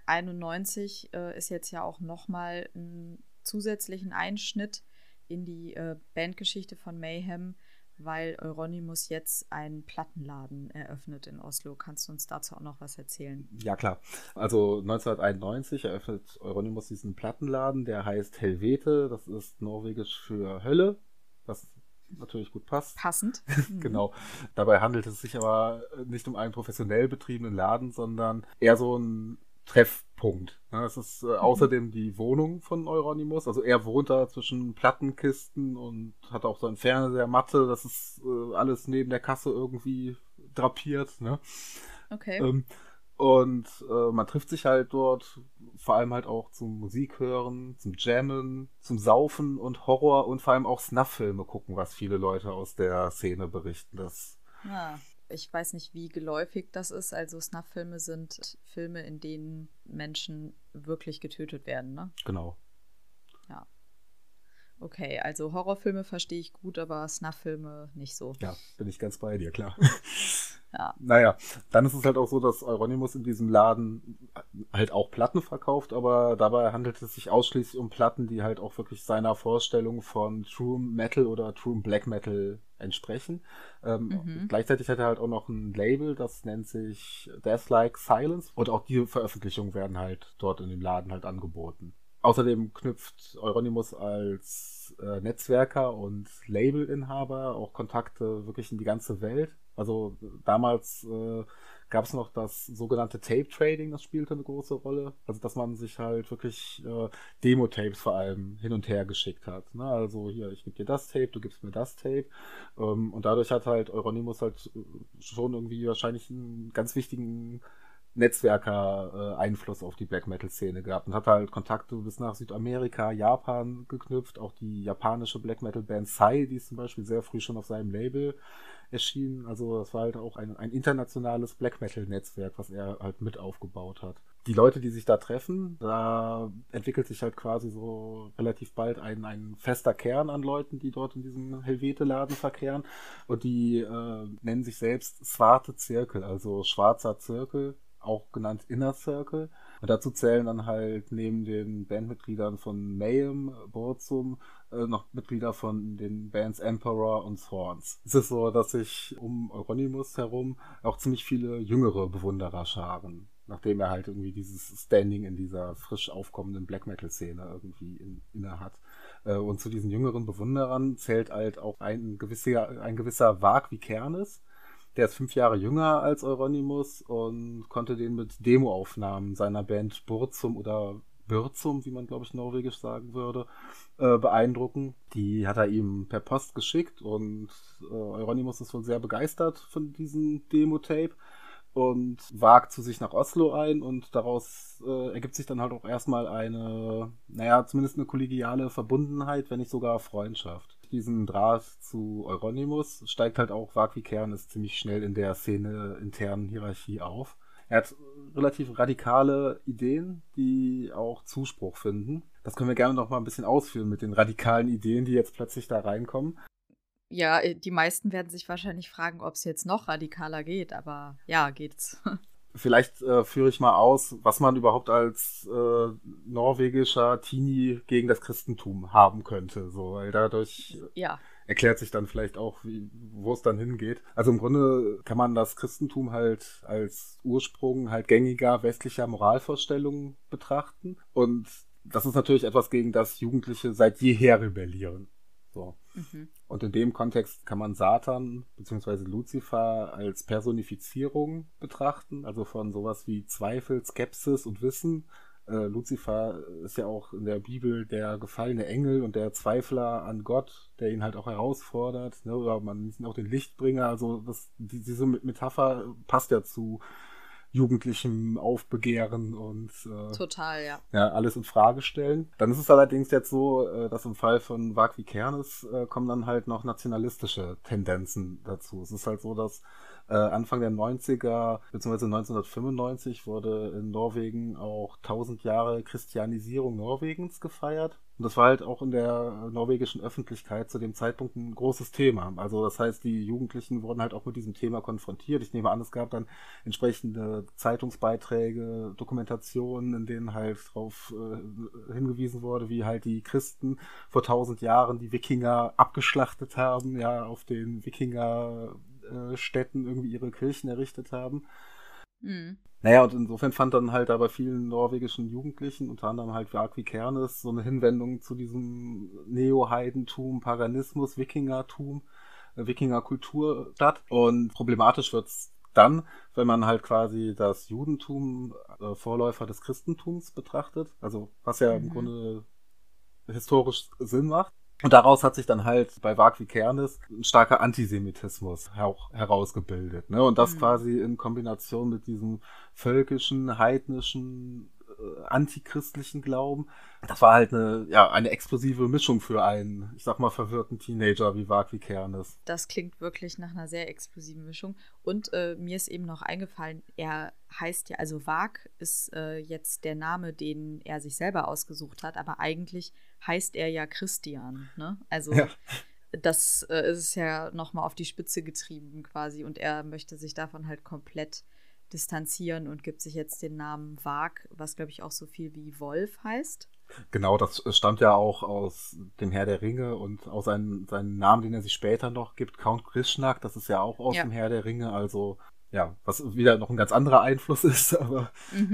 Speaker 1: 91 ist jetzt ja auch nochmal einen zusätzlichen Einschnitt in die Bandgeschichte von Mayhem, weil Euronymous jetzt einen Plattenladen eröffnet in Oslo. Kannst du uns dazu auch noch was erzählen?
Speaker 2: Ja, klar. Also 1991 eröffnet Euronymous diesen Plattenladen, der heißt Helvete. Das ist norwegisch für Hölle, was natürlich gut passt.
Speaker 1: Passend.
Speaker 2: Genau. Dabei handelt es sich aber nicht um einen professionell betriebenen Laden, sondern eher so ein Treffpunkt. Es ist außerdem die Wohnung von Euronymous. Also er wohnt da zwischen Plattenkisten und hat auch so einen Fernseher, Matte. Das ist alles neben der Kasse irgendwie drapiert. Ne?
Speaker 1: Okay.
Speaker 2: Und man trifft sich halt dort vor allem halt auch zum Musik hören, zum Jammen, zum Saufen und Horror und vor allem auch Snuff-Filme gucken, was viele Leute aus der Szene berichten.
Speaker 1: Ich weiß nicht, wie geläufig das ist. Also Snuff-Filme sind Filme, in denen Menschen wirklich getötet werden, ne?
Speaker 2: Genau.
Speaker 1: Ja. Okay, also Horrorfilme verstehe ich gut, aber Snuff-Filme nicht so.
Speaker 2: Ja, bin ich ganz bei dir, klar.
Speaker 1: Ja.
Speaker 2: Naja, dann ist es halt auch so, dass Euronymous in diesem Laden halt auch Platten verkauft, aber dabei handelt es sich ausschließlich um Platten, die halt auch wirklich seiner Vorstellung von True Metal oder True Black Metal entsprechen. Gleichzeitig hat er halt auch noch ein Label, das nennt sich Death Like Silence und auch die Veröffentlichungen werden halt dort in dem Laden halt angeboten. Außerdem knüpft Euronymous als Netzwerker und Labelinhaber auch Kontakte wirklich in die ganze Welt. Also damals gab es noch das sogenannte Tape-Trading, das spielte eine große Rolle. Also dass man sich halt wirklich Demo-Tapes vor allem hin und her geschickt hat. Ne? Also hier, ich gebe dir das Tape, du gibst mir das Tape. Und dadurch hat halt Euronymous halt schon irgendwie wahrscheinlich einen ganz wichtigen Netzwerker-Einfluss auf die Black Metal-Szene gehabt und hat halt Kontakte bis nach Südamerika, Japan geknüpft. Auch die japanische Black Metal-Band Psy, die ist zum Beispiel sehr früh schon auf seinem Label erschienen. Also das war halt auch ein internationales Black Metal-Netzwerk, was er halt mit aufgebaut hat. Die Leute, die sich da treffen, da entwickelt sich halt quasi so relativ bald ein fester Kern an Leuten, die dort in diesem Helvete-Laden verkehren. Und die nennen sich selbst Svarte Zirkel, also schwarzer Zirkel, auch genannt Inner Circle. Und dazu zählen dann halt neben den Bandmitgliedern von Mayhem, Burzum, noch Mitglieder von den Bands Emperor und Thorns. Es ist so, dass sich um Euronymous herum auch ziemlich viele jüngere Bewunderer scharen, nachdem er halt irgendwie dieses Standing in dieser frisch aufkommenden Black Metal-Szene irgendwie inne hat. Und zu diesen jüngeren Bewunderern zählt halt auch ein gewisser Vag Vikernes. Der ist 5 Jahre jünger als Euronymous und konnte den mit Demoaufnahmen seiner Band Burzum oder Bürzum, wie man glaube ich norwegisch sagen würde, beeindrucken. Die hat er ihm per Post geschickt und Euronymous ist wohl sehr begeistert von diesem Demo-Tape und wagt zu sich nach Oslo ein und daraus ergibt sich dann halt auch erstmal zumindest eine kollegiale Verbundenheit, wenn nicht sogar Freundschaft. Diesen Draht zu Euronymous steigt halt auch Vag Vikernes ziemlich schnell in der Szene internen Hierarchie auf. Er hat relativ radikale Ideen, die auch Zuspruch finden. Das können wir gerne noch mal ein bisschen ausführen mit den radikalen Ideen, die jetzt plötzlich da reinkommen.
Speaker 1: Ja, die meisten werden sich wahrscheinlich fragen, ob es jetzt noch radikaler geht, aber ja, geht's.
Speaker 2: Vielleicht führe ich mal aus, was man überhaupt als norwegischer Teenie gegen das Christentum haben könnte. So, weil dadurch erklärt sich dann vielleicht auch, wo es dann hingeht. Also im Grunde kann man das Christentum halt als Ursprung halt gängiger westlicher Moralvorstellungen betrachten. Und das ist natürlich etwas, gegen das Jugendliche seit jeher rebellieren. So.
Speaker 1: Mhm.
Speaker 2: Und in dem Kontext kann man Satan bzw. Luzifer als Personifizierung betrachten, also von sowas wie Zweifel, Skepsis und Wissen. Luzifer ist ja auch in der Bibel der gefallene Engel und der Zweifler an Gott, der ihn halt auch herausfordert, ne? Oder man nennt ihn auch den Lichtbringer. Also diese Metapher passt ja zu jugendlichem Aufbegehren und
Speaker 1: Total, ja.
Speaker 2: ja, alles in Frage stellen. Dann ist es allerdings jetzt so, dass im Fall von Vagh Vikernes kommen dann halt noch nationalistische Tendenzen dazu. Es ist halt so, dass Anfang der 90er, beziehungsweise 1995 wurde in Norwegen auch 1000 Jahre Christianisierung Norwegens gefeiert. Und das war halt auch in der norwegischen Öffentlichkeit zu dem Zeitpunkt ein großes Thema. Also das heißt, die Jugendlichen wurden halt auch mit diesem Thema konfrontiert. Ich nehme an, es gab dann entsprechende Zeitungsbeiträge, Dokumentationen, in denen halt darauf hingewiesen wurde, wie halt die Christen vor 1000 Jahren die Wikinger abgeschlachtet haben, ja, auf den Wikinger-Städten irgendwie ihre Kirchen errichtet haben.
Speaker 1: Mhm.
Speaker 2: Naja, und insofern fand dann halt da bei vielen norwegischen Jugendlichen, unter anderem halt Vagh Vikernes, so eine Hinwendung zu diesem Neo-Heidentum, Paganismus, Wikingertum, Wikingerkultur statt. Und problematisch wird's dann, wenn man halt quasi das Judentum, Vorläufer des Christentums betrachtet, also was ja im Grunde historisch Sinn macht. Und daraus hat sich dann halt bei Vagh Vikernes ein starker Antisemitismus herausgebildet. Ne? Und das quasi in Kombination mit diesem völkischen, heidnischen, antichristlichen Glauben. Das war halt eine explosive Mischung für einen, ich sag mal, verwirrten Teenager wie Vagh Vikernes.
Speaker 1: Das klingt wirklich nach einer sehr explosiven Mischung. Und mir ist eben noch eingefallen, er heißt ja, also Vagh ist jetzt der Name, den er sich selber ausgesucht hat, aber eigentlich heißt er ja Christian, ne? Also ja. Das ist ja nochmal auf die Spitze getrieben quasi und er möchte sich davon halt komplett distanzieren und gibt sich jetzt den Namen Vagh, was glaube ich auch so viel wie Wolf heißt.
Speaker 2: Genau, das stammt ja auch aus dem Herr der Ringe und auch seinen Namen, den er sich später noch gibt, Count Grishnak, das ist ja auch aus dem Herr der Ringe, also ja, was wieder noch ein ganz anderer Einfluss ist, aber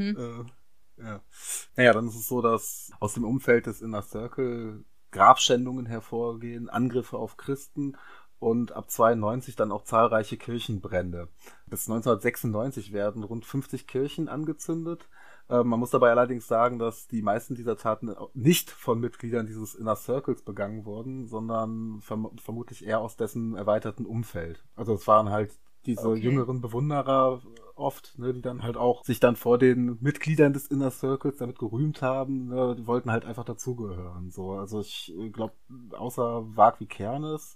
Speaker 2: ja. Naja, dann ist es so, dass aus dem Umfeld des Inner Circle Grabschändungen hervorgehen, Angriffe auf Christen und ab 92 dann auch zahlreiche Kirchenbrände. Bis 1996 werden rund 50 Kirchen angezündet. Man muss dabei allerdings sagen, dass die meisten dieser Taten nicht von Mitgliedern dieses Inner Circles begangen wurden, sondern vermutlich eher aus dessen erweiterten Umfeld. Also es waren halt diese jüngeren Bewunderer oft, ne, die dann halt auch sich dann vor den Mitgliedern des Inner Circles damit gerühmt haben, ne, die wollten halt einfach dazugehören. So. Also ich glaube, außer Vagh Vikernes,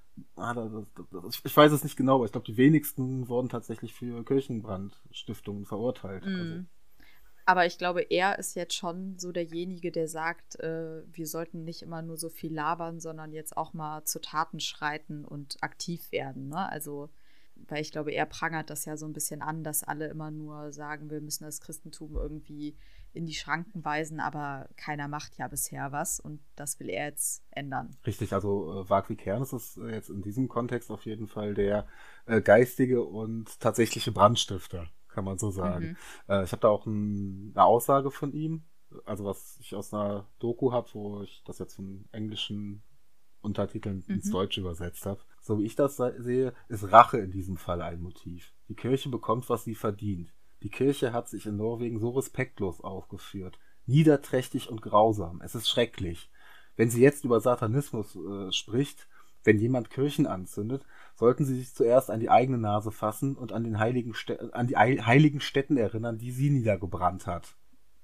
Speaker 2: ich weiß es nicht genau, aber ich glaube, die wenigsten wurden tatsächlich für Kirchenbrandstiftungen verurteilt. Also.
Speaker 1: Aber ich glaube, er ist jetzt schon so derjenige, der sagt, wir sollten nicht immer nur so viel labern, sondern jetzt auch mal zu Taten schreiten und aktiv werden, ne? Also weil ich glaube, er prangert das ja so ein bisschen an, dass alle immer nur sagen, wir müssen das Christentum irgendwie in die Schranken weisen, aber keiner macht ja bisher was und das will er jetzt ändern.
Speaker 2: Richtig, also Vagh Vikernes ist jetzt in diesem Kontext auf jeden Fall der geistige und tatsächliche Brandstifter, kann man so sagen. Ich habe da auch eine Aussage von ihm, also was ich aus einer Doku habe, wo ich das jetzt von englischen Untertiteln ins Deutsche übersetzt habe. So wie ich das sehe, ist Rache in diesem Fall ein Motiv. Die Kirche bekommt, was sie verdient. Die Kirche hat sich in Norwegen so respektlos aufgeführt. Niederträchtig und grausam. Es ist schrecklich. Wenn sie jetzt über Satanismus spricht, wenn jemand Kirchen anzündet, sollten sie sich zuerst an die eigene Nase fassen und an die heiligen Stätten erinnern, die sie niedergebrannt hat.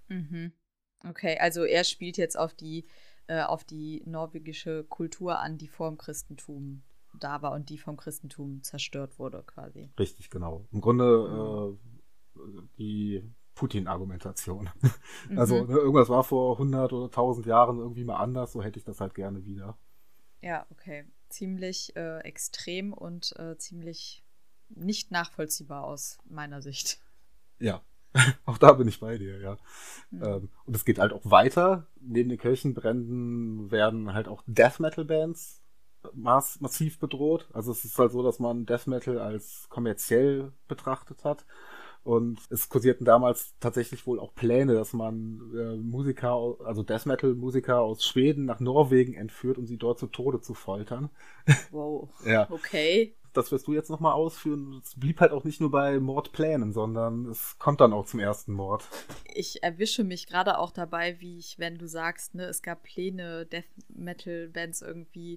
Speaker 1: Okay, also er spielt jetzt auf die norwegische Kultur an, die vor dem Christentum da war und die vom Christentum zerstört wurde quasi.
Speaker 2: Richtig, genau. Im Grunde die Putin-Argumentation. Also irgendwas war vor 100 oder 1000 Jahren irgendwie mal anders, so hätte ich das halt gerne wieder.
Speaker 1: Ja, okay. Ziemlich extrem und ziemlich nicht nachvollziehbar aus meiner Sicht.
Speaker 2: Ja. Auch da bin ich bei dir, ja. Und es geht halt auch weiter. Neben den Kirchenbränden werden halt auch Death Metal Bands massiv bedroht. Also es ist halt so, dass man Death Metal als kommerziell betrachtet hat. Und es kursierten damals tatsächlich wohl auch Pläne, dass man Musiker, also Death Metal Musiker aus Schweden nach Norwegen entführt, um sie dort zu Tode zu foltern.
Speaker 1: Wow.
Speaker 2: Ja.
Speaker 1: Okay.
Speaker 2: Das wirst du jetzt nochmal ausführen. Es blieb halt auch nicht nur bei Mordplänen, sondern es kommt dann auch zum ersten Mord.
Speaker 1: Ich erwische mich gerade auch dabei, wenn du sagst, ne, es gab Pläne, Death Metal Bands irgendwie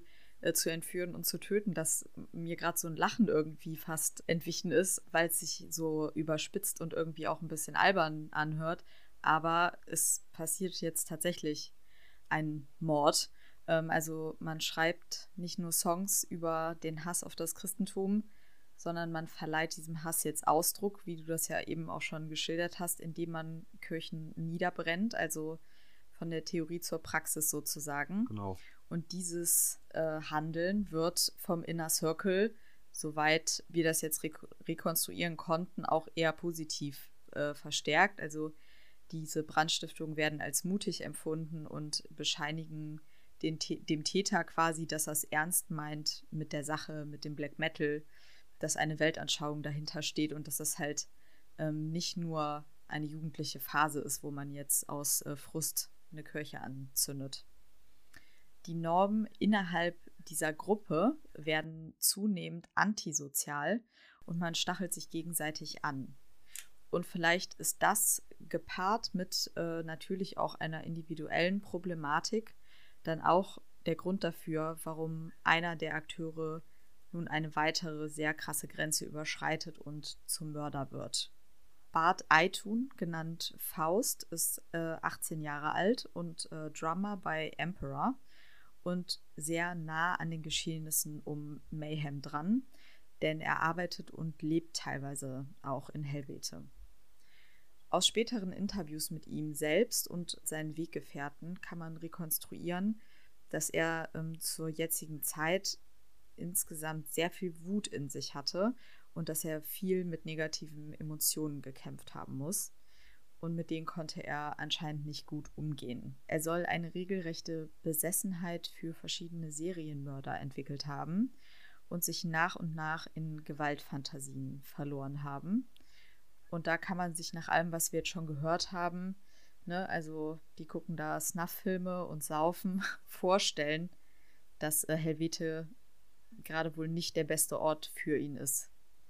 Speaker 1: zu entführen und zu töten, dass mir gerade so ein Lachen irgendwie fast entwichen ist, weil es sich so überspitzt und irgendwie auch ein bisschen albern anhört. Aber es passiert jetzt tatsächlich ein Mord. Also man schreibt nicht nur Songs über den Hass auf das Christentum, sondern man verleiht diesem Hass jetzt Ausdruck, wie du das ja eben auch schon geschildert hast, indem man Kirchen niederbrennt, also von der Theorie zur Praxis sozusagen.
Speaker 2: Genau.
Speaker 1: Und dieses Handeln wird vom Inner Circle, soweit wir das jetzt rekonstruieren konnten, auch eher positiv verstärkt. Also diese Brandstiftungen werden als mutig empfunden und bescheinigen dem Täter quasi, dass er es ernst meint mit der Sache, mit dem Black Metal, dass eine Weltanschauung dahinter steht und dass das halt nicht nur eine jugendliche Phase ist, wo man jetzt aus Frust eine Kirche anzündet. Die Normen innerhalb dieser Gruppe werden zunehmend antisozial und man stachelt sich gegenseitig an. Und vielleicht ist das gepaart mit natürlich auch einer individuellen Problematik dann auch der Grund dafür, warum einer der Akteure nun eine weitere sehr krasse Grenze überschreitet und zum Mörder wird. Bart Eitun, genannt Faust, ist 18 Jahre alt und Drummer bei Emperor und sehr nah an den Geschehnissen um Mayhem dran, denn er arbeitet und lebt teilweise auch in Helvete. Aus späteren Interviews mit ihm selbst und seinen Weggefährten kann man rekonstruieren, dass er zur jetzigen Zeit insgesamt sehr viel Wut in sich hatte und dass er viel mit negativen Emotionen gekämpft haben muss. Und mit denen konnte er anscheinend nicht gut umgehen. Er soll eine regelrechte Besessenheit für verschiedene Serienmörder entwickelt haben und sich nach und nach in Gewaltfantasien verloren haben. Und da kann man sich nach allem, was wir jetzt schon gehört haben, ne, also die gucken da Snuff-Filme und saufen, vorstellen, dass Helvete gerade wohl nicht der beste Ort für ihn ist.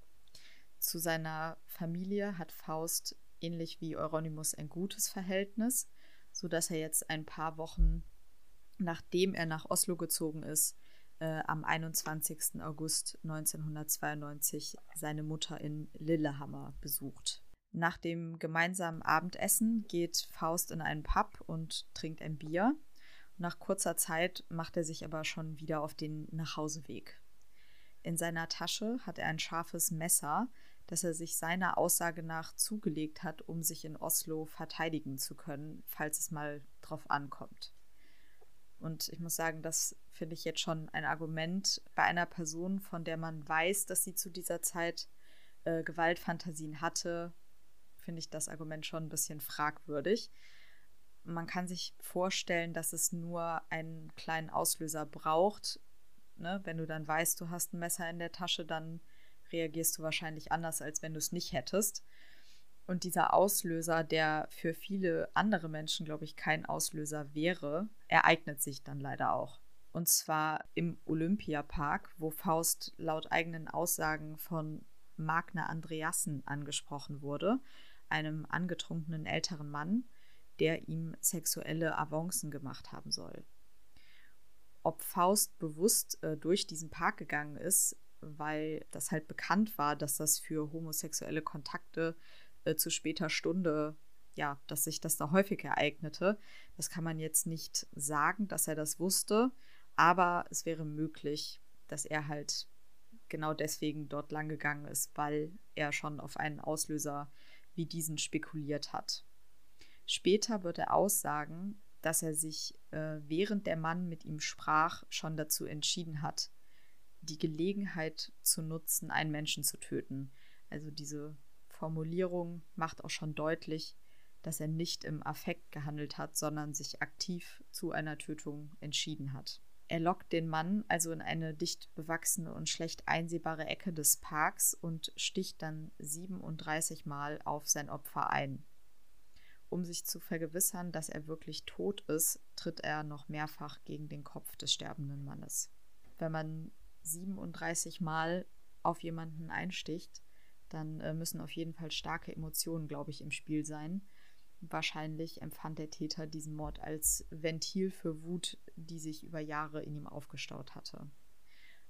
Speaker 1: Zu seiner Familie hat Faust ähnlich wie Euronymous ein gutes Verhältnis, sodass er jetzt ein paar Wochen, nachdem er nach Oslo gezogen ist, am 21. August 1992 seine Mutter in Lillehammer besucht. Nach dem gemeinsamen Abendessen geht Faust in einen Pub und trinkt ein Bier. Nach kurzer Zeit macht er sich aber schon wieder auf den Nachhauseweg. In seiner Tasche hat er ein scharfes Messer, das er sich seiner Aussage nach zugelegt hat, um sich in Oslo verteidigen zu können, falls es mal drauf ankommt. Und ich muss sagen, das finde ich jetzt schon ein Argument bei einer Person, von der man weiß, dass sie zu dieser Zeit Gewaltfantasien hatte, finde ich das Argument schon ein bisschen fragwürdig. Man kann sich vorstellen, dass es nur einen kleinen Auslöser braucht. Ne? Wenn du dann weißt, du hast ein Messer in der Tasche, dann reagierst du wahrscheinlich anders, als wenn du es nicht hättest. Und dieser Auslöser, der für viele andere Menschen, glaube ich, kein Auslöser wäre, ereignet sich dann leider auch. Und zwar im Olympiapark, wo Faust laut eigenen Aussagen von Magner Andreassen angesprochen wurde, einem angetrunkenen älteren Mann, der ihm sexuelle Avancen gemacht haben soll. Ob Faust bewusst durch diesen Park gegangen ist, weil das halt bekannt war, dass das für homosexuelle Kontakte zu später Stunde, ja, dass sich das da häufig ereignete. Das kann man jetzt nicht sagen, dass er das wusste, aber es wäre möglich, dass er halt genau deswegen dort lang gegangen ist, weil er schon auf einen Auslöser wie diesen spekuliert hat. Später wird er aussagen, dass er sich, während der Mann mit ihm sprach, schon dazu entschieden hat, die Gelegenheit zu nutzen, einen Menschen zu töten. Also diese Formulierung macht auch schon deutlich, dass er nicht im Affekt gehandelt hat, sondern sich aktiv zu einer Tötung entschieden hat. Er lockt den Mann also in eine dicht bewachsene und schlecht einsehbare Ecke des Parks und sticht dann 37 Mal auf sein Opfer ein. Um sich zu vergewissern, dass er wirklich tot ist, tritt er noch mehrfach gegen den Kopf des sterbenden Mannes. Wenn man 37 Mal auf jemanden einsticht, dann müssen auf jeden Fall starke Emotionen, glaube ich, im Spiel sein. Wahrscheinlich empfand der Täter diesen Mord als Ventil für Wut, die sich über Jahre in ihm aufgestaut hatte.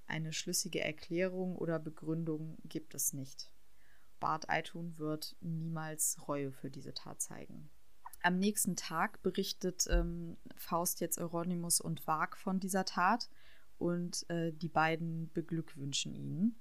Speaker 1: eine schlüssige Erklärung oder Begründung gibt es nicht. Bart Eytun wird niemals Reue für diese Tat zeigen. Am nächsten Tag berichtet Faust jetzt Euronymous und Varg von dieser Tat und die beiden beglückwünschen ihn.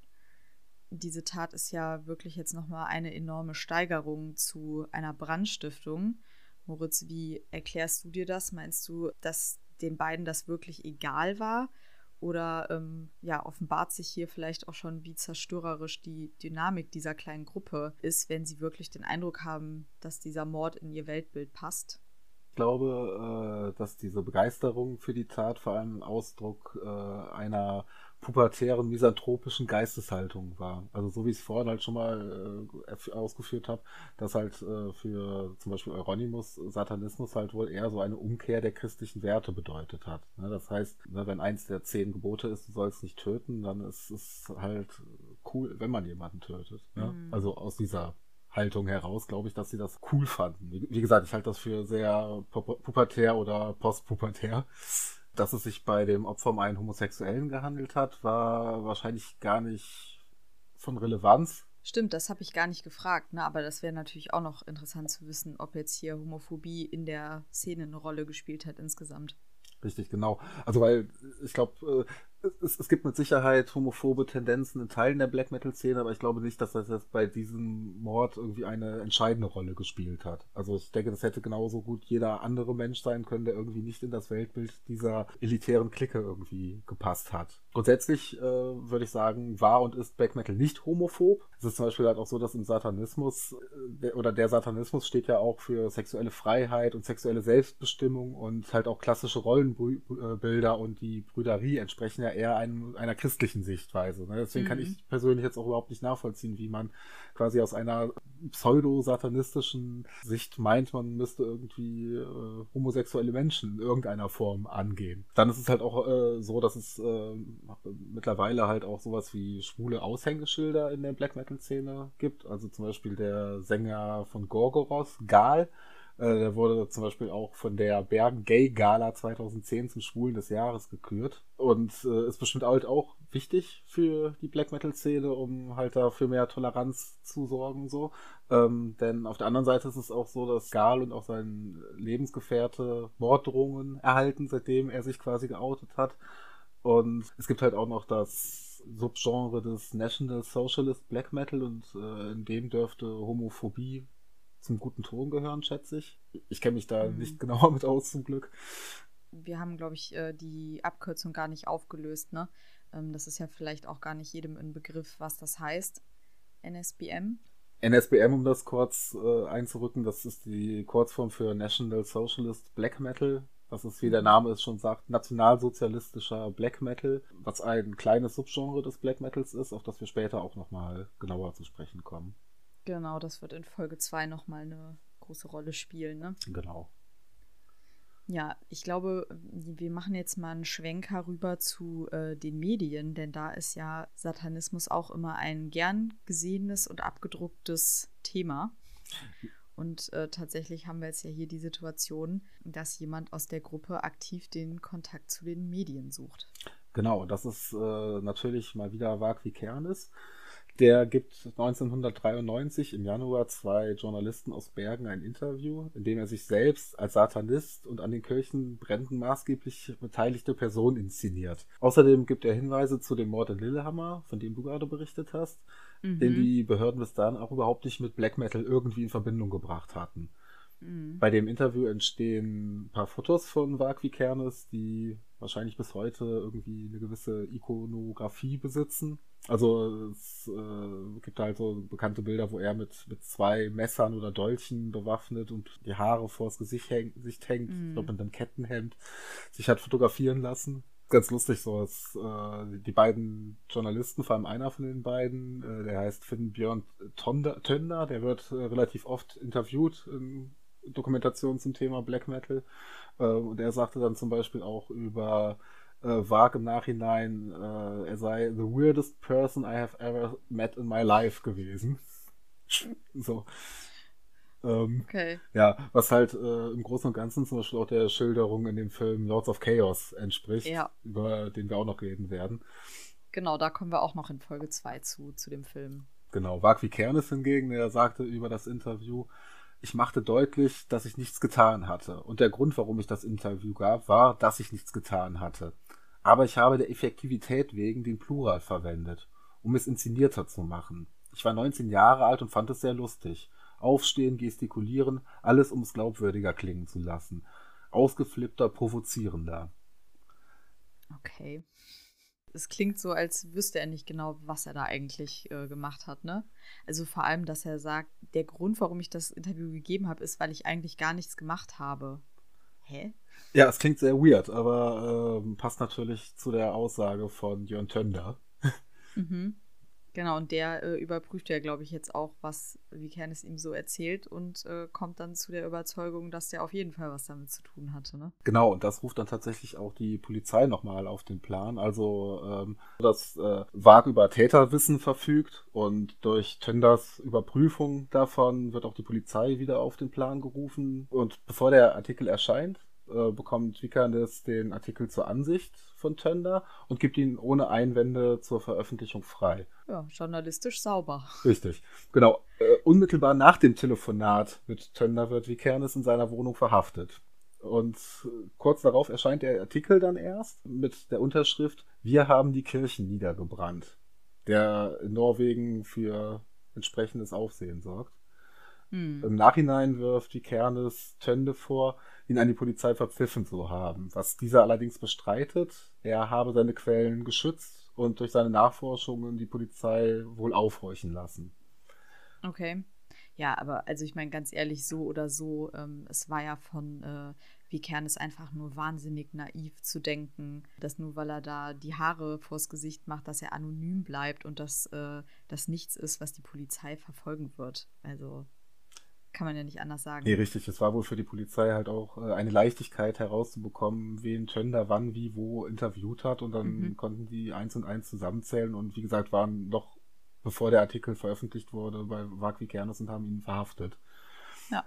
Speaker 1: Diese Tat ist ja wirklich jetzt nochmal eine enorme Steigerung zu einer Brandstiftung. Moritz, wie erklärst du dir das? Meinst du, dass den beiden das wirklich egal war? Oder offenbart sich hier vielleicht auch schon, wie zerstörerisch die Dynamik dieser kleinen Gruppe ist, wenn sie wirklich den Eindruck haben, dass dieser Mord in ihr Weltbild passt?
Speaker 2: Ich glaube, dass diese Begeisterung für die Tat vor allem Ausdruck einer pubertären, misanthropischen Geisteshaltung war. Also so wie ich es vorhin halt schon mal ausgeführt habe, dass halt für zum Beispiel Euronymous Satanismus halt wohl eher so eine Umkehr der christlichen Werte bedeutet hat. Ne? Das heißt, ne, wenn eins der 10 Gebote ist, du sollst nicht töten, dann ist es halt cool, wenn man jemanden tötet. Ne? Also aus dieser Haltung heraus, glaube ich, dass sie das cool fanden. Wie gesagt, ich halte das für sehr pubertär oder postpubertär. Dass es sich bei dem Opfer um einen Homosexuellen gehandelt hat, war wahrscheinlich gar nicht von Relevanz.
Speaker 1: Stimmt, das habe ich gar nicht gefragt, ne? Aber das wäre natürlich auch noch interessant zu wissen, ob jetzt hier Homophobie in der Szene eine Rolle gespielt hat insgesamt.
Speaker 2: Richtig, genau. Also weil ich glaube, es gibt mit Sicherheit homophobe Tendenzen in Teilen der Black Metal-Szene, aber ich glaube nicht, dass das jetzt bei diesem Mord irgendwie eine entscheidende Rolle gespielt hat. Also ich denke, das hätte genauso gut jeder andere Mensch sein können, der irgendwie nicht in das Weltbild dieser elitären Clique irgendwie gepasst hat. Grundsätzlich würde ich sagen, war und ist Black Metal nicht homophob. Es ist zum Beispiel halt auch so, dass im Satanismus der Satanismus steht ja auch für sexuelle Freiheit und sexuelle Selbstbestimmung und halt auch klassische Rollenbilder und die Brüderie entsprechen ja eher einer christlichen Sichtweise. Ne? Deswegen kann ich persönlich jetzt auch überhaupt nicht nachvollziehen, wie man quasi aus einer pseudo-satanistischen Sicht meint, man müsste irgendwie homosexuelle Menschen in irgendeiner Form angehen. Dann ist es halt auch so, dass es mittlerweile halt auch sowas wie schwule Aushängeschilder in der Black Metal-Szene gibt. Also zum Beispiel der Sänger von Gorgoroth, Gal, der wurde zum Beispiel auch von der Bergen Gay Gala 2010 zum Schwulen des Jahres gekürt und ist bestimmt halt auch wichtig für die Black Metal Szene, um halt da für mehr Toleranz zu sorgen, so. Denn auf der anderen Seite ist es auch so, dass Gal und auch sein Lebensgefährte Morddrohungen erhalten, seitdem er sich quasi geoutet hat. Und es gibt halt auch noch das Subgenre des National Socialist Black Metal und in dem dürfte Homophobie zum guten Ton gehören, schätze ich. Ich kenne mich da nicht genauer mit aus, zum Glück.
Speaker 1: Wir haben, glaube ich, die Abkürzung gar nicht aufgelöst, ne? Das ist ja vielleicht auch gar nicht jedem ein Begriff, was das heißt. NSBM?
Speaker 2: NSBM, um das kurz einzurücken, das ist die Kurzform für National Socialist Black Metal. Das ist, wie der Name es schon sagt, nationalsozialistischer Black Metal, was ein kleines Subgenre des Black Metals ist, auf das wir später auch nochmal genauer zu sprechen kommen.
Speaker 1: Genau, das wird in Folge 2 nochmal eine große Rolle spielen, ne?
Speaker 2: Genau.
Speaker 1: Ja, ich glaube, wir machen jetzt mal einen Schwenker rüber zu den Medien, denn da ist ja Satanismus auch immer ein gern gesehenes und abgedrucktes Thema. Und tatsächlich haben wir jetzt ja hier die Situation, dass jemand aus der Gruppe aktiv den Kontakt zu den Medien sucht.
Speaker 2: Genau, das ist natürlich mal wieder Varg Vikernes. Der gibt 1993 im Januar 2 Journalisten aus Bergen ein Interview, in dem er sich selbst als Satanist und an den Kirchenbränden maßgeblich beteiligte Person inszeniert. Außerdem gibt er Hinweise zu dem Mord in Lillehammer, von dem du gerade berichtet hast, den die Behörden bis dahin auch überhaupt nicht mit Black Metal irgendwie in Verbindung gebracht hatten. Bei dem Interview entstehen ein paar Fotos von Varg Vikernes, die wahrscheinlich bis heute irgendwie eine gewisse Ikonografie besitzen. Also es gibt halt so bekannte Bilder, wo er mit 2 Messern oder Dolchen bewaffnet und die Haare vors Gesicht hängt, ich glaube mit einem Kettenhemd, sich hat fotografieren lassen. Ganz lustig so, dass die beiden Journalisten, vor allem einer von den beiden, der heißt Finn Björn Tönder, der wird relativ oft interviewt in Dokumentationen zum Thema Black Metal. Und er sagte dann zum Beispiel auch über Varg im Nachhinein, er sei the weirdest person I have ever met in my life gewesen. So.
Speaker 1: Okay.
Speaker 2: Ja, was halt im Großen und Ganzen zum Beispiel auch der Schilderung in dem Film Lords of Chaos entspricht,
Speaker 1: Ja.
Speaker 2: über den wir auch noch reden werden.
Speaker 1: Genau, da kommen wir auch noch in Folge 2 zu dem Film.
Speaker 2: Genau, Vak Vikernes hingegen, der sagte über das Interview: Ich machte deutlich, dass ich nichts getan hatte. Und der Grund, warum ich das Interview gab, war, dass ich nichts getan hatte. Aber ich habe der Effektivität wegen den Plural verwendet, um es inszenierter zu machen. Ich war 19 Jahre alt und fand es sehr lustig. Aufstehen, gestikulieren, alles, um es glaubwürdiger klingen zu lassen. Ausgeflippter, provozierender.
Speaker 1: Okay. Es klingt so, als wüsste er nicht genau, was er da eigentlich gemacht hat, ne? Also vor allem, dass er sagt, der Grund, warum ich das Interview gegeben habe, ist, weil ich eigentlich gar nichts gemacht habe. Hä?
Speaker 2: Ja, es klingt sehr weird, aber passt natürlich zu der Aussage von Jörn Tönder.
Speaker 1: Mhm. Genau, und der überprüft ja, glaube ich, jetzt auch, was Vikernes ihm so erzählt und kommt dann zu der Überzeugung, dass der auf jeden Fall was damit zu tun hatte, ne?
Speaker 2: Genau, und das ruft dann tatsächlich auch die Polizei nochmal auf den Plan. Also, dass Vak über Täterwissen verfügt und durch Tönders Überprüfung davon wird auch die Polizei wieder auf den Plan gerufen. Und bevor der Artikel erscheint, bekommt Vikernes den Artikel zur Ansicht von Tönder und gibt ihn ohne Einwände zur Veröffentlichung frei.
Speaker 1: Ja, journalistisch sauber.
Speaker 2: Richtig, genau. Unmittelbar nach dem Telefonat mit Tönder wird Vikernes in seiner Wohnung verhaftet. Und kurz darauf erscheint der Artikel dann erst mit der Unterschrift: Wir haben die Kirchen niedergebrannt, der in Norwegen für entsprechendes Aufsehen sorgt.
Speaker 1: Hm.
Speaker 2: Im Nachhinein wirft Vikernes Tönde vor, ihn an die Polizei verpfiffen zu haben, was dieser allerdings bestreitet. Er habe seine Quellen geschützt und durch seine Nachforschungen die Polizei wohl aufhorchen lassen.
Speaker 1: Okay. Ja, aber also ich meine ganz ehrlich, so oder so, es war ja von Vikernes einfach nur wahnsinnig naiv zu denken, dass nur weil er da die Haare vors Gesicht macht, dass er anonym bleibt und dass das nichts ist, was die Polizei verfolgen wird. Also kann man ja nicht anders sagen.
Speaker 2: Nee, richtig. Es war wohl für die Polizei halt auch eine Leichtigkeit herauszubekommen, wen Tönder wann, wie, wo interviewt hat. Und dann konnten die eins und eins zusammenzählen und wie gesagt, waren noch, bevor der Artikel veröffentlicht wurde, bei Vak Vikernes und haben ihn verhaftet.
Speaker 1: Ja.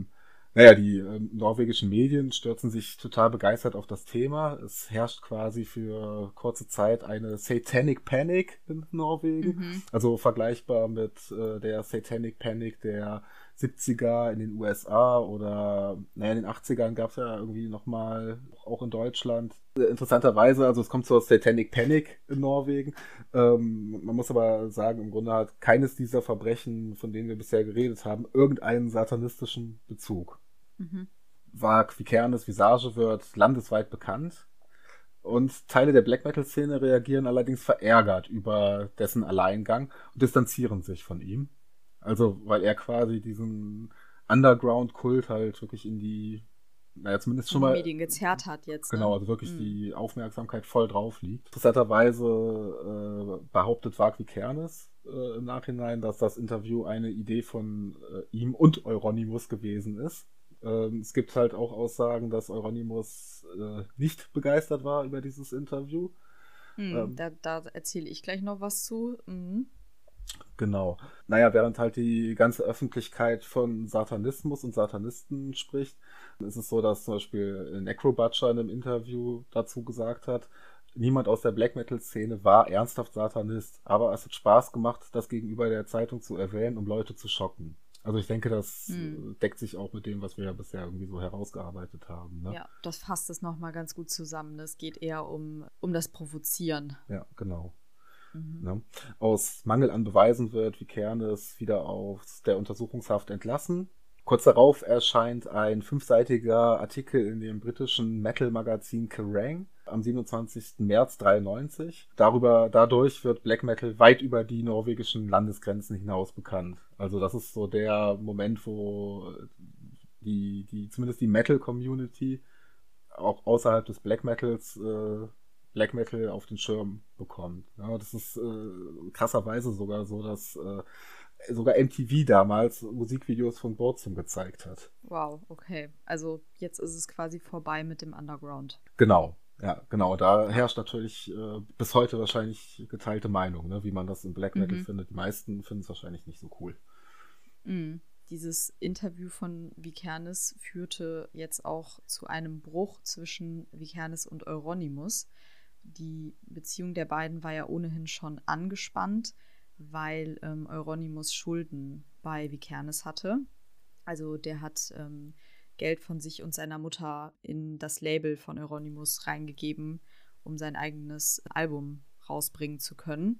Speaker 2: Naja, die norwegischen Medien stürzen sich total begeistert auf das Thema. Es herrscht quasi für kurze Zeit eine Satanic Panic in Norwegen. Also vergleichbar mit der Satanic Panic der 70er in den USA oder naja, in den 80ern gab es ja irgendwie nochmal, auch in Deutschland. Interessanterweise, also es kommt zur Satanic Panic in Norwegen. Man muss aber sagen, im Grunde hat keines dieser Verbrechen, von denen wir bisher geredet haben, irgendeinen satanistischen Bezug. Vak Vikernes Visage wird landesweit bekannt und Teile der Black Metal Szene reagieren allerdings verärgert über dessen Alleingang und distanzieren sich von ihm. Also, weil er quasi diesen Underground-Kult halt wirklich in die, naja, zumindest schon
Speaker 1: Die
Speaker 2: mal,
Speaker 1: Medien gezerrt hat jetzt, ne?
Speaker 2: genau, also wirklich die Aufmerksamkeit voll drauf liegt. Interessanterweise behauptet Vak Vikernes im Nachhinein, dass das Interview eine Idee von ihm und Euronymous gewesen ist. Es gibt halt auch Aussagen, dass Euronymous nicht begeistert war über dieses Interview.
Speaker 1: Da erzähle ich gleich noch was zu.
Speaker 2: Genau. Naja, während halt die ganze Öffentlichkeit von Satanismus und Satanisten spricht, ist es so, dass zum Beispiel Necrobutcher in einem Interview dazu gesagt hat, niemand aus der Black Metal-Szene war ernsthaft Satanist, aber es hat Spaß gemacht, das gegenüber der Zeitung zu erwähnen, um Leute zu schocken. Also ich denke, das deckt sich auch mit dem, was wir ja bisher irgendwie so herausgearbeitet haben. Ne?
Speaker 1: Ja, das fasst es nochmal ganz gut zusammen. Es geht eher um das Provozieren.
Speaker 2: Ja, genau. Ne? Aus Mangel an Beweisen wird Vikernes wieder aus der Untersuchungshaft entlassen. Kurz darauf erscheint ein 5-seitiger Artikel in dem britischen Metal-Magazin Kerrang am 27. März 1993. Dadurch wird Black Metal weit über die norwegischen Landesgrenzen hinaus bekannt. Also das ist so der Moment, wo zumindest die Metal-Community auch außerhalb des Black Metals Black Metal auf den Schirm bekommt. Ja, das ist krasserweise sogar so, dass sogar MTV damals Musikvideos von Burzum gezeigt hat.
Speaker 1: Wow, okay. Also jetzt ist es quasi vorbei mit dem Underground.
Speaker 2: Genau, ja, genau. Da herrscht natürlich bis heute wahrscheinlich geteilte Meinung, ne, wie man das im Black Metal findet. Die meisten finden es wahrscheinlich nicht so cool.
Speaker 1: Dieses Interview von Vikernes führte jetzt auch zu einem Bruch zwischen Vikernes und Euronymous, Die Beziehung der beiden war ja ohnehin schon angespannt, weil Euronymous Schulden bei Vikernes hatte. Also der hat Geld von sich und seiner Mutter in das Label von Euronymous reingegeben, um sein eigenes Album rausbringen zu können.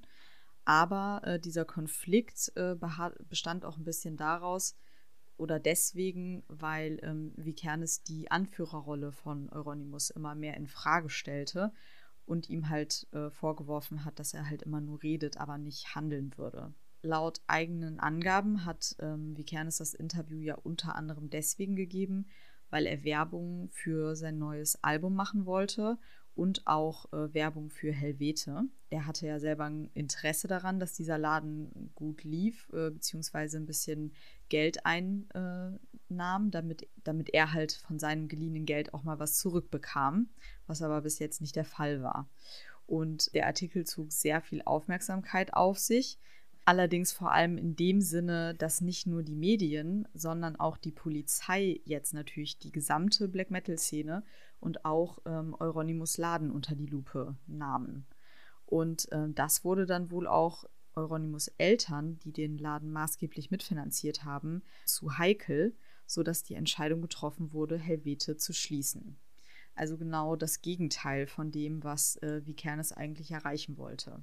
Speaker 1: Aber dieser Konflikt bestand auch ein bisschen daraus oder deswegen, weil Vikernes die Anführerrolle von Euronymous immer mehr in Frage stellte und ihm halt vorgeworfen hat, dass er halt immer nur redet, aber nicht handeln würde. Laut eigenen Angaben hat Vikernes das Interview ja unter anderem deswegen gegeben, weil er Werbung für sein neues Album machen wollte und auch Werbung für Helvete. Er hatte ja selber ein Interesse daran, dass dieser Laden gut lief, beziehungsweise ein bisschen Geld einnahm, damit er halt von seinem geliehenen Geld auch mal was zurückbekam, was aber bis jetzt nicht der Fall war. Und der Artikel zog sehr viel Aufmerksamkeit auf sich. Allerdings vor allem in dem Sinne, dass nicht nur die Medien, sondern auch die Polizei jetzt natürlich die gesamte Black-Metal-Szene und auch Euronymous Laden unter die Lupe nahmen. Und das wurde dann wohl auch Euronymous Eltern, die den Laden maßgeblich mitfinanziert haben, zu heikel, sodass die Entscheidung getroffen wurde, Helvete zu schließen. Also genau das Gegenteil von dem, was Vikernes eigentlich erreichen wollte.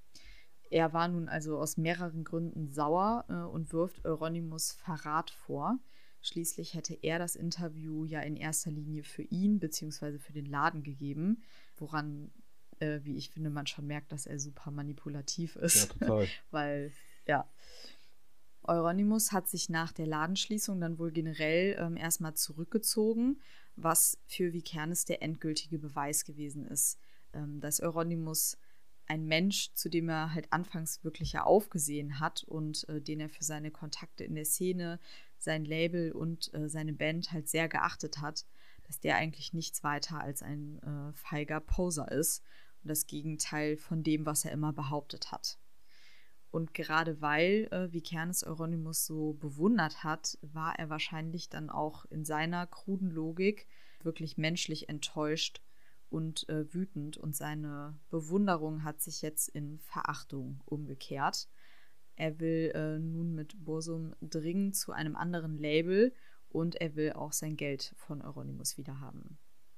Speaker 1: Er war nun also aus mehreren Gründen sauer und wirft Euronymous Verrat vor. Schließlich hätte er das Interview ja in erster Linie für ihn bzw. für den Laden gegeben, woran, wie ich finde, man schon merkt, dass er super manipulativ ist.
Speaker 2: Ja, total.
Speaker 1: Weil, ja, Euronymous hat sich nach der Ladenschließung dann wohl generell erstmal zurückgezogen, was für Vikernes der endgültige Beweis gewesen ist, dass Euronymous ein Mensch, zu dem er halt anfangs wirklich ja aufgesehen hat und den er für seine Kontakte in der Szene, sein Label und seine Band halt sehr geachtet hat, dass der eigentlich nichts weiter als ein feiger Poser ist und das Gegenteil von dem, was er immer behauptet hat. Und gerade weil Vikernes Euronymous so bewundert hat, war er wahrscheinlich dann auch in seiner kruden Logik wirklich menschlich enttäuscht und wütend, und seine Bewunderung hat sich jetzt in Verachtung umgekehrt. Er will nun mit Burzum dringend zu einem anderen Label und er will auch sein Geld von Euronymous wiederhaben.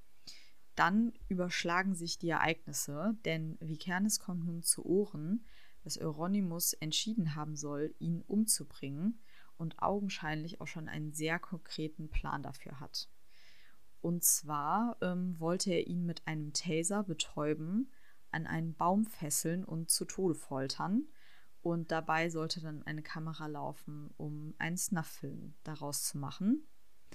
Speaker 1: Dann überschlagen sich die Ereignisse, denn Vikernes kommt nun zu Ohren, dass Euronymous entschieden haben soll, ihn umzubringen und augenscheinlich auch schon einen sehr konkreten Plan dafür hat. Und zwar wollte er ihn mit einem Taser betäuben, an einen Baum fesseln und zu Tode foltern. Und dabei sollte dann eine Kamera laufen, um einen Snuff-Film daraus zu machen.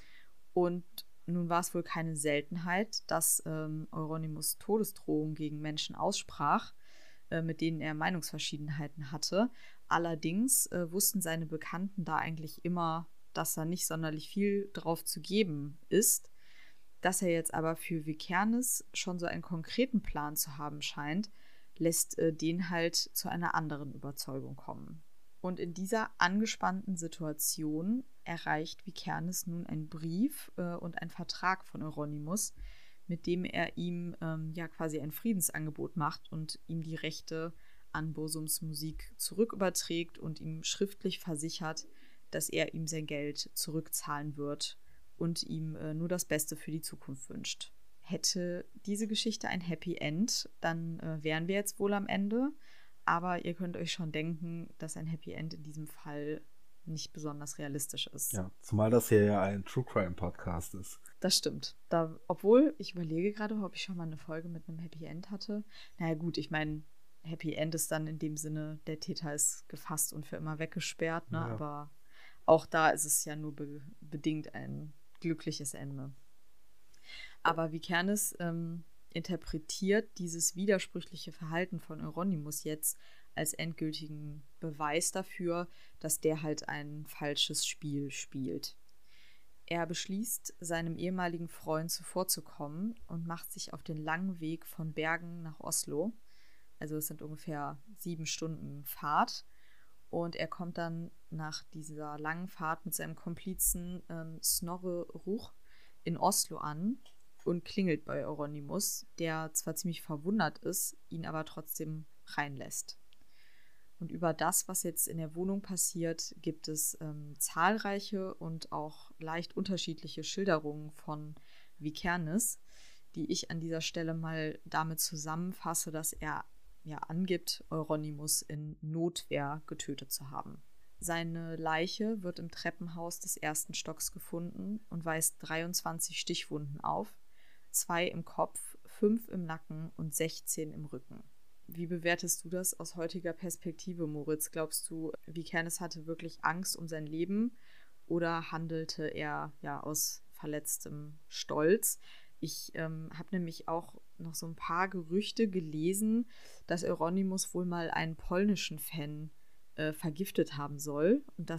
Speaker 1: Und nun war es wohl keine Seltenheit, dass Euronymous Todesdrohungen gegen Menschen aussprach, mit denen er Meinungsverschiedenheiten hatte. Allerdings wussten seine Bekannten da eigentlich immer, dass da nicht sonderlich viel drauf zu geben ist. Dass er jetzt aber für Vikernes schon so einen konkreten Plan zu haben scheint, lässt den halt zu einer anderen Überzeugung kommen. Und in dieser angespannten Situation erreicht Vikernes nun ein Brief und ein Vertrag von Euronymous, mit dem er ihm ja quasi ein Friedensangebot macht und ihm die Rechte an Burzums Musik zurücküberträgt und ihm schriftlich versichert, dass er ihm sein Geld zurückzahlen wird und ihm nur das Beste für die Zukunft wünscht. Hätte diese Geschichte ein Happy End, dann wären wir jetzt wohl am Ende. Aber ihr könnt euch schon denken, dass ein Happy End in diesem Fall nicht besonders realistisch ist.
Speaker 2: Ja, zumal das hier ja ein True Crime Podcast ist.
Speaker 1: Das stimmt. Obwohl, ich überlege gerade, ob ich schon mal eine Folge mit einem Happy End hatte. Naja gut, ich meine, Happy End ist dann in dem Sinne, der Täter ist gefasst und für immer weggesperrt. Ne? Ja. Aber auch da ist es ja nur bedingt ein glückliches Ende. Aber Vikernes interpretiert dieses widersprüchliche Verhalten von Euronymous jetzt als endgültigen Beweis dafür, dass der halt ein falsches Spiel spielt. Er beschließt, seinem ehemaligen Freund zuvorzukommen und macht sich auf den langen Weg von Bergen nach Oslo. Also es sind ungefähr 7 Stunden Fahrt. Und er kommt dann nach dieser langen Fahrt mit seinem Komplizen Snorre Ruch in Oslo an. und klingelt bei Euronymous, der zwar ziemlich verwundert ist, ihn aber trotzdem reinlässt. Und über das, was jetzt in der Wohnung passiert, gibt es zahlreiche und auch leicht unterschiedliche Schilderungen von Vikernes, die ich an dieser Stelle mal damit zusammenfasse, dass er ja angibt, Euronymous in Notwehr getötet zu haben. Seine Leiche wird im Treppenhaus des ersten Stocks gefunden und weist 23 Stichwunden auf, 2 im Kopf, 5 im Nacken und 16 im Rücken. Wie bewertest du das aus heutiger Perspektive, Moritz? Glaubst du, Vikernes hatte wirklich Angst um sein Leben oder handelte er ja aus verletztem Stolz? Ich habe nämlich auch noch so ein paar Gerüchte gelesen, dass Euronymous wohl mal einen polnischen Fan vergiftet haben soll. Und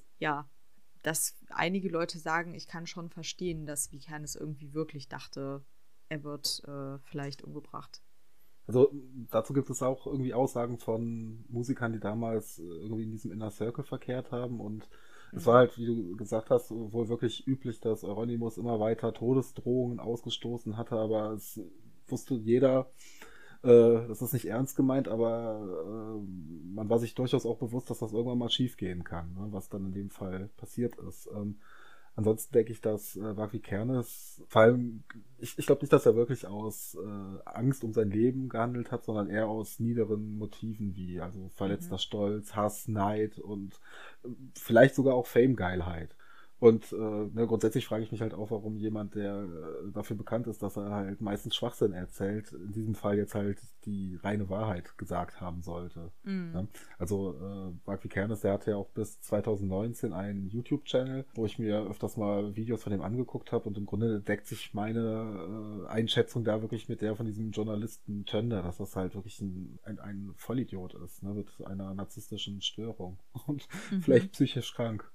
Speaker 1: dass einige Leute sagen, ich kann schon verstehen, dass Vikernes irgendwie wirklich dachte, er wird vielleicht umgebracht.
Speaker 2: Also dazu gibt es auch irgendwie Aussagen von Musikern, die damals irgendwie in diesem Inner Circle verkehrt haben. Und es war halt, wie du gesagt hast, wohl wirklich üblich, dass Euronymous immer weiter Todesdrohungen ausgestoßen hatte, aber es wusste jeder, das ist nicht ernst gemeint, aber man war sich durchaus auch bewusst, dass das irgendwann mal schief gehen kann, ne, was dann in dem Fall passiert ist. Ansonsten denke ich, dass Vikernes, vor allem, ich glaube nicht, dass er wirklich aus Angst um sein Leben gehandelt hat, sondern eher aus niederen Motiven wie also verletzter Stolz, Hass, Neid und vielleicht sogar auch Fame-Geilheit. Und ne, grundsätzlich frage ich mich halt auch, warum jemand, der dafür bekannt ist, dass er halt meistens Schwachsinn erzählt, in diesem Fall jetzt halt die reine Wahrheit gesagt haben sollte. Ne? Also Vikernes, der hatte ja auch bis 2019 einen YouTube-Channel, wo ich mir öfters mal Videos von dem angeguckt habe und im Grunde deckt sich meine Einschätzung da wirklich mit der von diesem Journalisten Tönder, dass das halt wirklich ein Vollidiot ist, ne, mit einer narzisstischen Störung und vielleicht psychisch krank.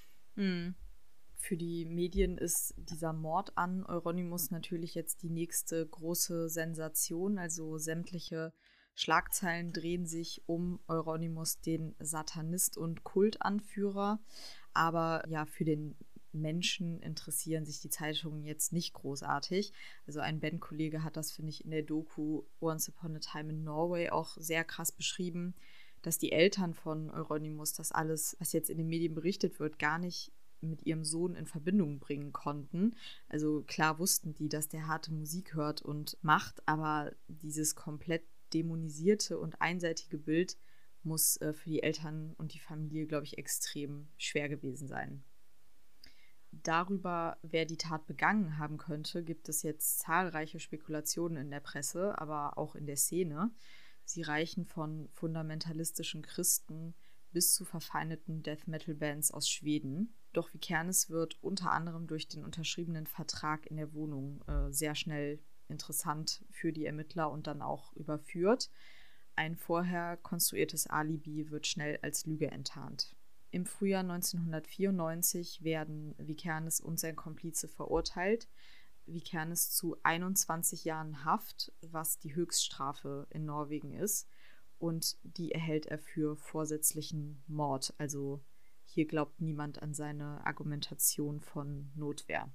Speaker 1: Für die Medien ist dieser Mord an Euronymous natürlich jetzt die nächste große Sensation. Also sämtliche Schlagzeilen drehen sich um Euronymous, den Satanist und Kultanführer. Aber ja, für den Menschen interessieren sich die Zeitungen jetzt nicht großartig. Also ein Bandkollege hat das, finde ich, in der Doku Once Upon a Time in Norway auch sehr krass beschrieben, dass die Eltern von Euronymous das alles, was jetzt in den Medien berichtet wird, gar nicht mit ihrem Sohn in Verbindung bringen konnten. Also klar wussten die, dass der harte Musik hört und macht, aber dieses komplett dämonisierte und einseitige Bild muss für die Eltern und die Familie, glaube ich, extrem schwer gewesen sein. Darüber, wer die Tat begangen haben könnte, gibt es jetzt zahlreiche Spekulationen in der Presse, aber auch in der Szene. Sie reichen von fundamentalistischen Christen bis zu verfeindeten Death-Metal-Bands aus Schweden. Doch Vikernes wird unter anderem durch den unterschriebenen Vertrag in der Wohnung sehr schnell interessant für die Ermittler und dann auch überführt. Ein vorher konstruiertes Alibi wird schnell als Lüge enttarnt. Im Frühjahr 1994 werden Vikernes und sein Komplize verurteilt. Vikernes zu 21 Jahren Haft, was die Höchststrafe in Norwegen ist. Und die erhält er für vorsätzlichen Mord. Also hier glaubt niemand an seine Argumentation von Notwehr.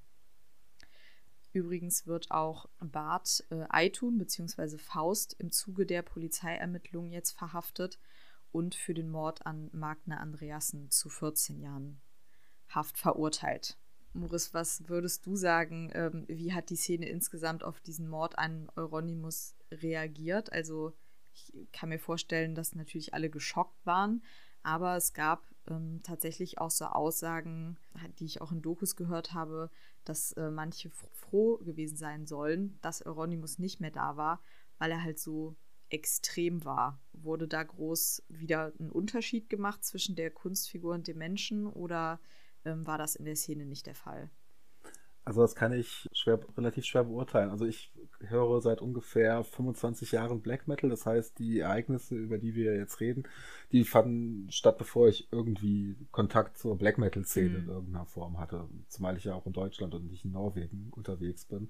Speaker 1: Übrigens wird auch Bart Eitun bzw. Faust im Zuge der Polizeiermittlungen jetzt verhaftet und für den Mord an Magne Andreassen zu 14 Jahren Haft verurteilt. Moritz, was würdest du sagen, wie hat die Szene insgesamt auf diesen Mord an Euronymous reagiert? Also ich kann mir vorstellen, dass natürlich alle geschockt waren, aber es gab tatsächlich auch so Aussagen, die ich auch in Dokus gehört habe, dass manche froh gewesen sein sollen, dass Euronymous nicht mehr da war, weil er halt so extrem war. Wurde da groß wieder ein Unterschied gemacht zwischen der Kunstfigur und dem Menschen oder war das in der Szene nicht der Fall?
Speaker 2: Also das kann ich relativ schwer beurteilen. Also ich höre seit ungefähr 25 Jahren Black Metal. Das heißt, die Ereignisse, über die wir jetzt reden, die fanden statt, bevor ich irgendwie Kontakt zur Black Metal-Szene in irgendeiner Form hatte. Zumal ich ja auch in Deutschland und nicht in Norwegen unterwegs bin.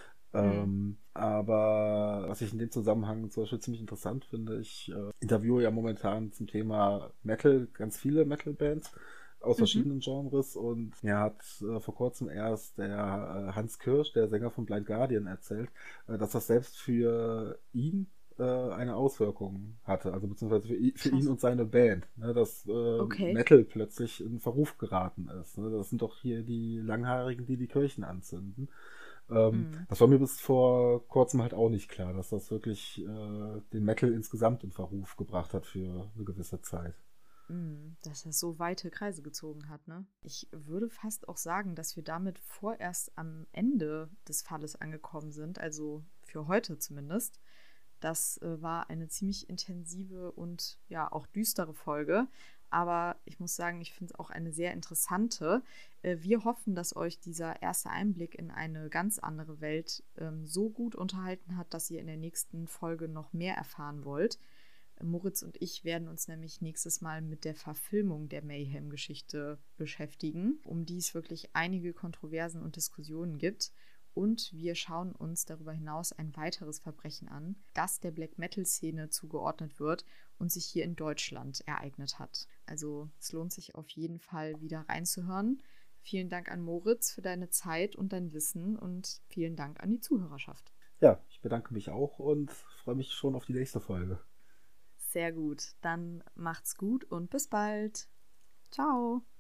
Speaker 2: Aber was ich in dem Zusammenhang zum Beispiel ziemlich interessant finde, ich interviewe ja momentan zum Thema Metal ganz viele Metal-Bands. aus
Speaker 1: Mhm.
Speaker 2: verschiedenen Genres und er hat vor kurzem erst der Hans Kirsch, der Sänger von Blind Guardian, erzählt, dass das selbst für ihn eine Auswirkung hatte, also beziehungsweise für ihn
Speaker 1: Krass.
Speaker 2: und seine Band, ne, dass
Speaker 1: Okay.
Speaker 2: Metal plötzlich in Verruf geraten ist. Ne? Das sind doch hier die Langhaarigen, die die Kirchen anzünden.
Speaker 1: Mhm.
Speaker 2: Das war mir bis vor kurzem halt auch nicht klar, dass das wirklich den Metal insgesamt in Verruf gebracht hat für eine gewisse Zeit.
Speaker 1: Dass er so weite Kreise gezogen hat, ne? Ich würde fast auch sagen, dass wir damit vorerst am Ende des Falles angekommen sind, also für heute zumindest. Das war eine ziemlich intensive und ja auch düstere Folge. Aber ich muss sagen, ich finde es auch eine sehr interessante. Wir hoffen, dass euch dieser erste Einblick in eine ganz andere Welt so gut unterhalten hat, dass ihr in der nächsten Folge noch mehr erfahren wollt. Moritz und ich werden uns nämlich nächstes Mal mit der Verfilmung der Mayhem-Geschichte beschäftigen, um die es wirklich einige Kontroversen und Diskussionen gibt. Und wir schauen uns darüber hinaus ein weiteres Verbrechen an, das der Black Metal-Szene zugeordnet wird und sich hier in Deutschland ereignet hat. Also es lohnt sich auf jeden Fall wieder reinzuhören. Vielen Dank an Moritz für deine Zeit und dein Wissen und vielen Dank an die Zuhörerschaft.
Speaker 2: Ja, ich bedanke mich auch und freue mich schon auf die nächste Folge.
Speaker 1: Sehr gut. Dann macht's gut und bis bald. Ciao.